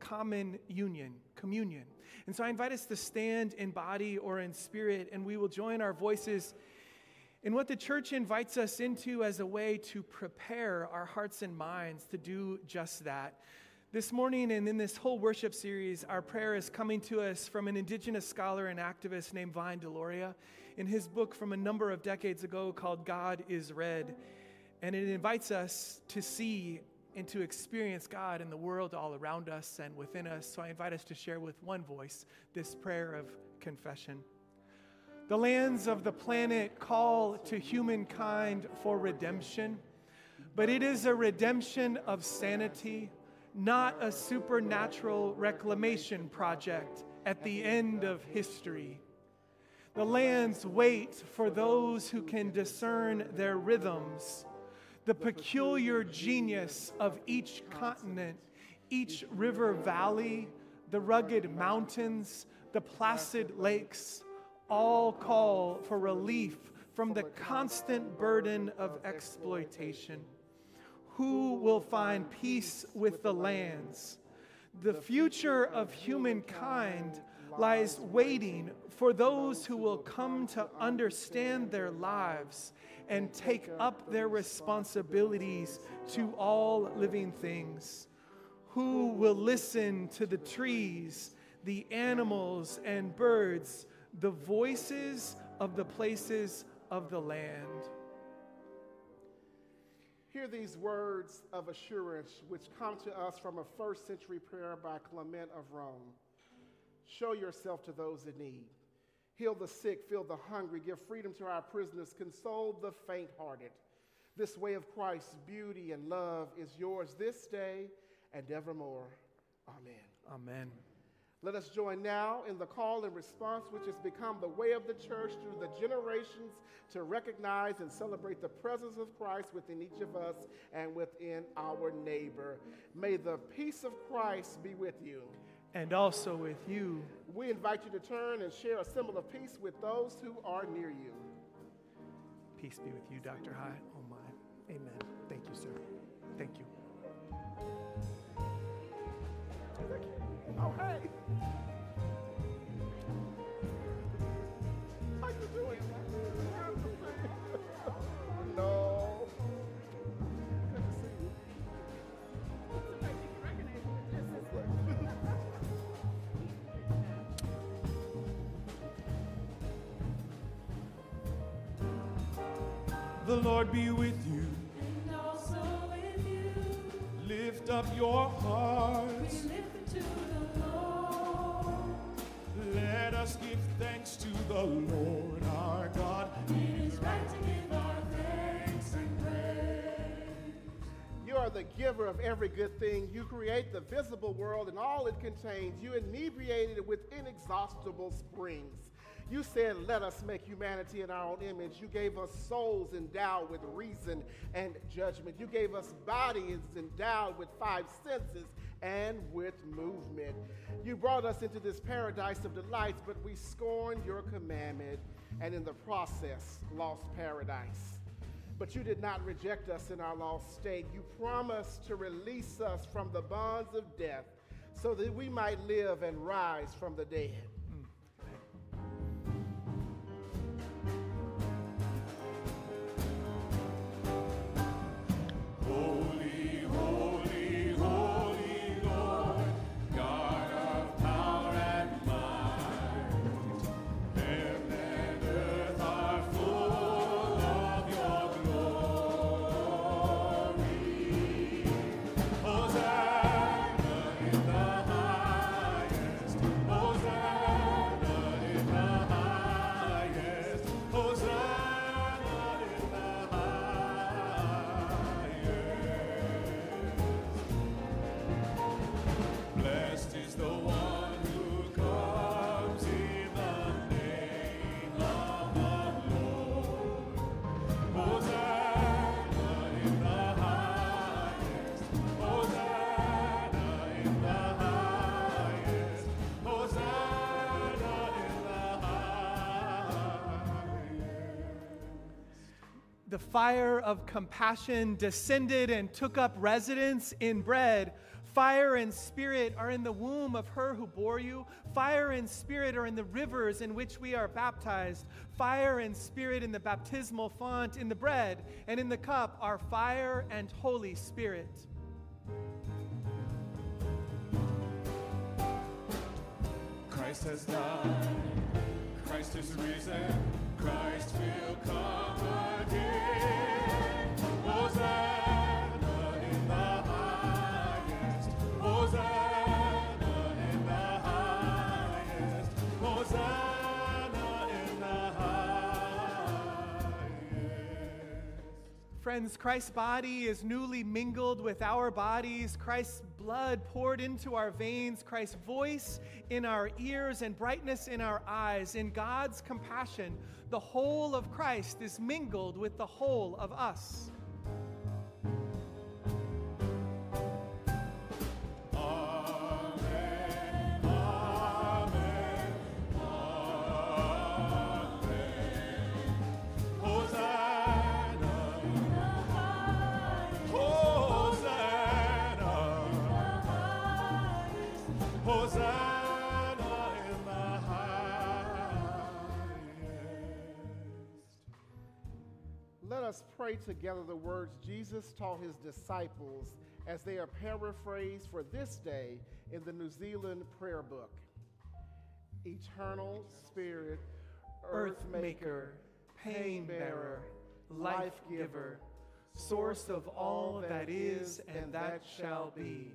Speaker 1: common union, communion. And so I invite us to stand in body or in spirit, and we will join our voices in what the church invites us into as a way to prepare our hearts and minds to do just that. This morning and in this whole worship series, our prayer is coming to us from an indigenous scholar and activist named Vine Deloria in his book from a number of decades ago called God is Red. And it invites us to see and to experience God in the world all around us and within us. So I invite us to share with one voice this prayer of confession. The lands of the planet call to humankind for redemption, but it is a redemption of sanity, not a supernatural reclamation project at the end of history. The lands wait for those who can discern their rhythms, the peculiar genius of each continent, each river valley, the rugged mountains, the placid lakes, all call for relief from the constant burden of exploitation. Who will find peace with the lands? The future of humankind lies waiting for those who will come to understand their lives and take up their responsibilities to all living things. Who will listen to the trees, the animals and birds, the voices of the places of the land?
Speaker 7: Hear these words of assurance which come to us from a first century prayer by Clement of Rome. Show yourself to those in need. Heal the sick, fill the hungry, give freedom to our prisoners, console the faint-hearted. This way of Christ's beauty and love is yours this day and evermore. Amen.
Speaker 1: Amen.
Speaker 7: Let us join now in the call and response which has become the way of the church through the generations to recognize and celebrate the presence of Christ within each of us and within our neighbor. May the peace of Christ be with you.
Speaker 1: And also with you.
Speaker 7: We invite you to turn and share a symbol of peace with those who are near you.
Speaker 1: Peace be with you, Doctor Hyatt. Oh my. Amen. Thank you, sir. Thank you.
Speaker 7: Oh, hey. How you doing? No. Good to see you.
Speaker 5: The Lord be with you.
Speaker 2: And also with you.
Speaker 5: Lift up your hearts.
Speaker 2: We lift to the Lord.
Speaker 5: Let us give thanks to the Lord our God.
Speaker 2: It is right to give our thanks and praise.
Speaker 7: You are the giver of every good thing. You create the visible world and all it contains. You inebriated it with inexhaustible springs. You said, let us make humanity in our own image. You gave us souls endowed with reason and judgment. You gave us bodies endowed with five senses and with movement. You brought us into this paradise of delights, but we scorned your commandment and in the process lost paradise. But you did not reject us in our lost state. You promised to release us from the bonds of death so that we might live and rise from the dead.
Speaker 5: Holy, holy, holy Lord, God of power and might. Heaven and earth are full of your glory. Hosanna in the highest. Hosanna in the highest. Hosanna in the highest. Blessed is the one who comes in the name of the Lord. Hosanna in the highest. Hosanna in the highest. Hosanna in the highest.
Speaker 1: The fire of compassion descended and took up residence in bread, Fire and spirit are in the womb of her who bore you. Fire and spirit are in the rivers in which we are baptized. Fire and spirit in the baptismal font, in the bread and in the cup are fire and Holy Spirit.
Speaker 5: Christ has died, Christ is risen, Christ will come again. Hosanna in the highest, Hosanna in the highest, Hosanna in the highest.
Speaker 1: Friends, Christ's body is newly mingled with our bodies. Christ's blood poured into our veins. Christ's voice in our ears and brightness in our eyes. In God's compassion, the whole of Christ is mingled with the whole of us.
Speaker 7: Let us pray together the words Jesus taught his disciples as they are paraphrased for this day in the New Zealand Prayer Book. Eternal Spirit,
Speaker 1: Earth maker, pain bearer, life giver, source of all that is and that shall be,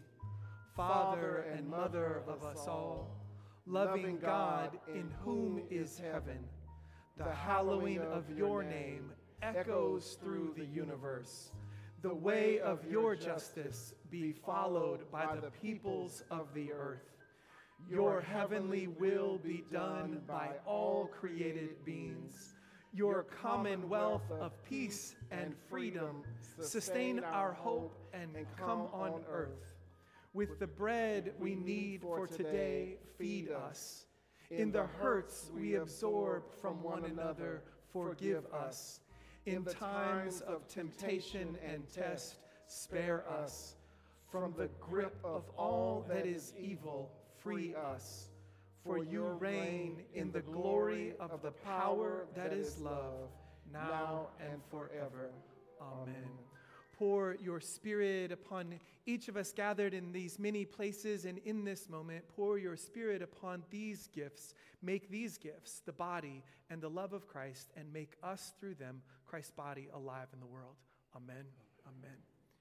Speaker 1: Father and Mother of us all, loving God in whom is heaven, the hallowing of your name echoes through the universe. The way of your justice be followed by the peoples of the earth. Your heavenly will be done by all created beings. Your commonwealth of peace and freedom sustain our hope and come on earth. With the bread we need for today, feed us. In the hurts we absorb from one another, forgive us. In times of temptation and test, spare us. From the grip of all that is evil, free us. For you reign in the glory of the power that is love, now and forever. Amen. Pour your Spirit upon each of us gathered in these many places and in this moment. Pour your Spirit upon these gifts. Make these gifts the body and the love of Christ, and make us through them Christ's body alive in the world. Amen. Amen.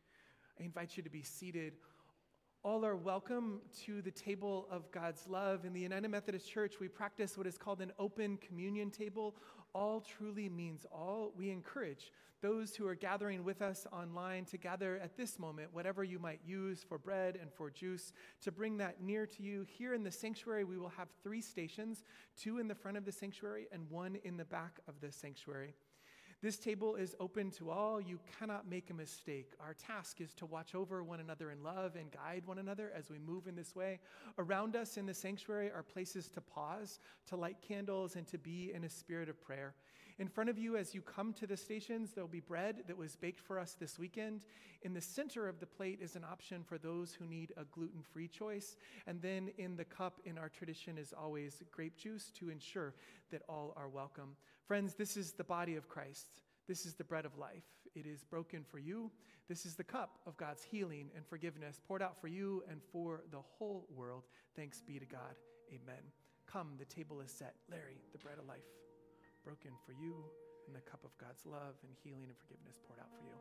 Speaker 1: I invite you to be seated. All are welcome to the table of God's love. In the United Methodist Church, we practice what is called an open communion table. All truly means all. We encourage those who are gathering with us online to gather at this moment, whatever you might use for bread and for juice, to bring that near to you. Here in the sanctuary, we will have three stations, two in the front of the sanctuary and one in the back of the sanctuary. This table is open to all. You cannot make a mistake. Our task is to watch over one another in love and guide one another as we move in this way. Around us in the sanctuary are places to pause, to light candles, and to be in a spirit of prayer. In front of you, as you come to the stations, there will be bread that was baked for us this weekend. In the center of the plate is an option for those who need a gluten-free choice. And then in the cup, in our tradition, is always grape juice to ensure that all are welcome. Friends, this is the body of Christ. This is the bread of life. It is broken for you. This is the cup of God's healing and forgiveness poured out for you and for the whole world. Thanks be to God. Amen. Come, the table is set. Larry, the bread of life, broken for you, and the cup of God's love and healing and forgiveness poured out for you.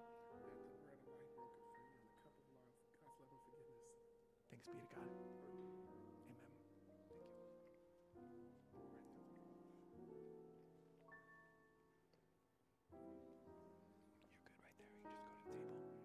Speaker 1: Thanks be to God. Amen. Thank you. You're good right there. You just go to the table.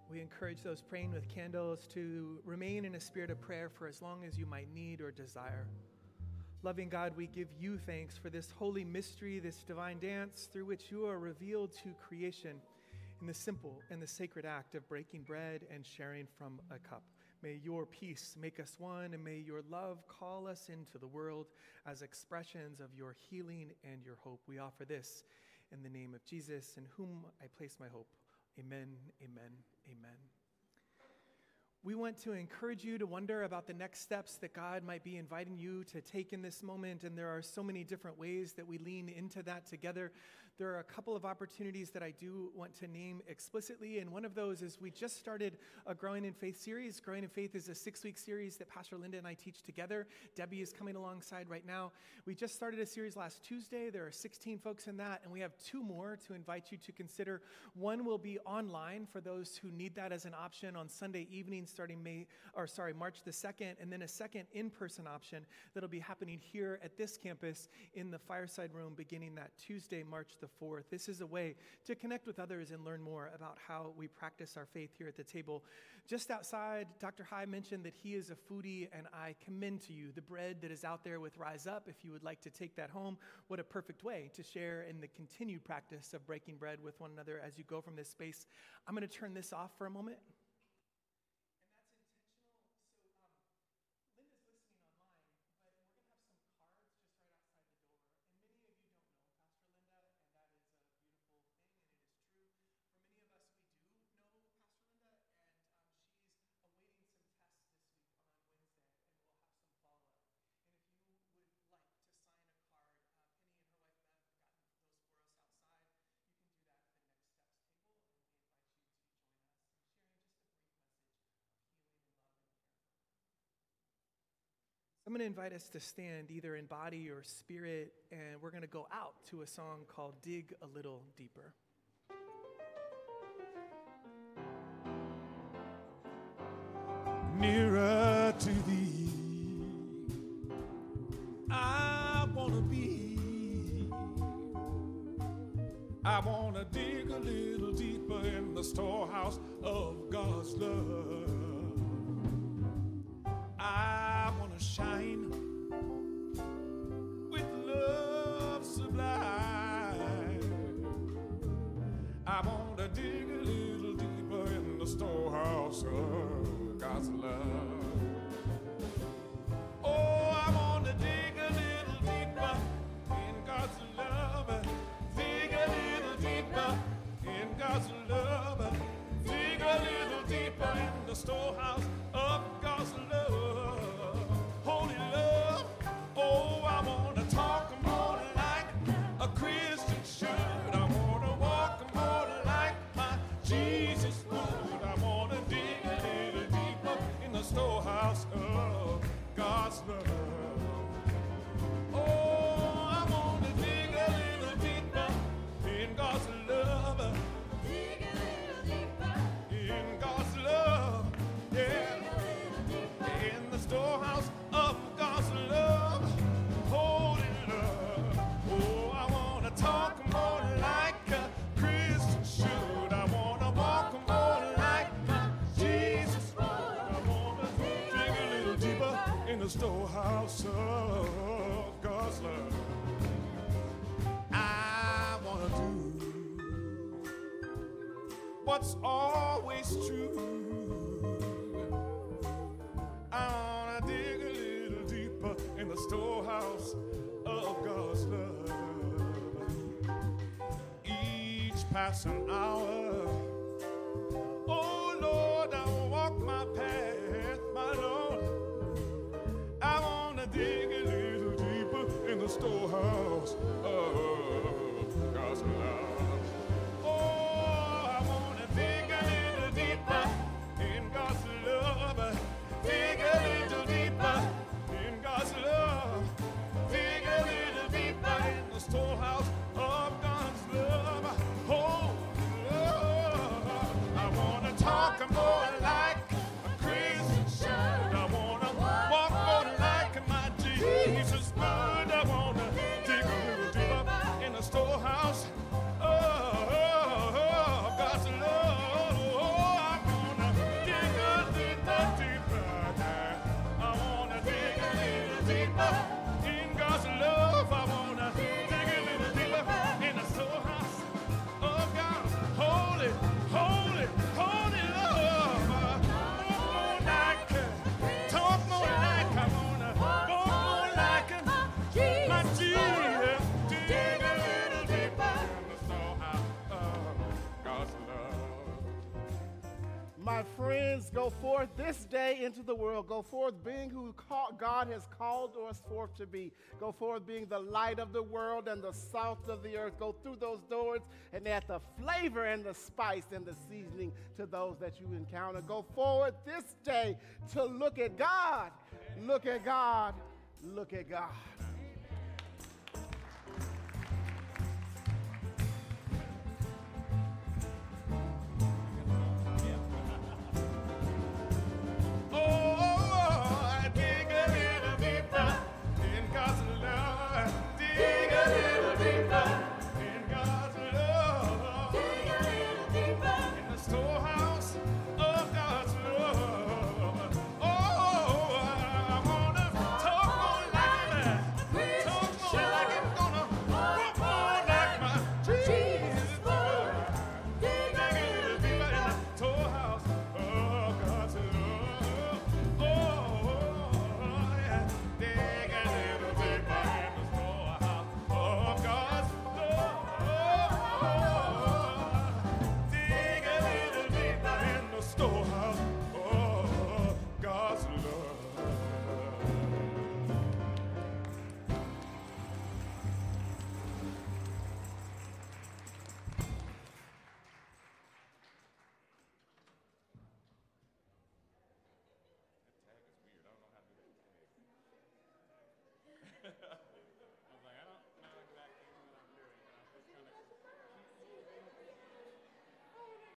Speaker 1: We encourage those praying with candles to remain in a spirit of prayer for as long as you might need or desire. Loving God, we give you thanks for this holy mystery, this divine dance through which you are revealed to creation in the simple and the sacred act of breaking bread and sharing from a cup. May your peace make us one, and may your love call us into the world as expressions of your healing and your hope. We offer this in the name of Jesus, in whom I place my hope. Amen, amen, amen. We want to encourage you to wonder about the next steps that God might be inviting you to take in this moment, and there are so many different ways that we lean into that together. There are a couple of opportunities that I do want to name explicitly, and one of those is we just started a Growing in Faith series. Growing in Faith is a six-week series that Pastor Linda and I teach together. Debbie is coming alongside right now. We just started a series last Tuesday. There are sixteen folks in that, and we have two more to invite you to consider. One will be online for those who need that as an option on Sunday evenings starting May, or sorry, March the second, and then a second in-person option that'll be happening here at this campus in the Fireside Room beginning that Tuesday, March the fourth. This is a way to connect with others and learn more about how we practice our faith here at the table. Just outside, Doctor High mentioned that he is a foodie, and I commend to you the bread that is out there with Rise Up. If you would like to take that home, what a perfect way to share in the continued practice of breaking bread with one another as you go from this space. I'm going to turn this off for a moment. I'm going to invite us to stand either in body or spirit, and we're going to go out to a song called Dig a Little Deeper.
Speaker 5: Nearer to thee, I want to be. I want to dig a little deeper in the storehouse of God's love. I want to shine with love sublime. I want to dig a little deeper in the storehouse of God's love. Oh, I want to dig a little deeper in God's love. Dig a little deeper in God's love. Dig a little deeper in the storehouse of God's love. Holy love. Oh, I want to talk more like a Christian should. I want to walk more like my Jesus would. I want to dig a little deeper in the storehouse of God's love. Oh, I want to dig a little deeper in God's love.
Speaker 2: Dig a little deeper
Speaker 5: In God's love, yeah. In the storehouse of God's love, holy love. Oh, I want to talk more like a Christian should. I want to walk more like my Jesus would. I want to dig a little deeper in the storehouse of God's love. I want to do what's always true. I wanna dig a little deeper in the storehouse of God's love. Each passing hour, oh Lord, I will walk my path, my Lord. I wanna dig a little deeper in the storehouse of God's love. Oh, I wanna dig a little deeper in God's love. Dig a little deeper in God's love. Dig a little deeper in the storehouse of God's love. Oh, love. I wanna talk more like a Christian should. I wanna walk more like my Jesus would. I wanna dig a little deeper in the storehouse
Speaker 7: my friends, go forth this day into the world. Go forth being who call, God has called us forth to be. Go forth being the light of the world and the salt of the earth. Go through those doors and add the flavor and the spice and the seasoning to those that you encounter. Go forward this day to look at God. Look at God. Look at God.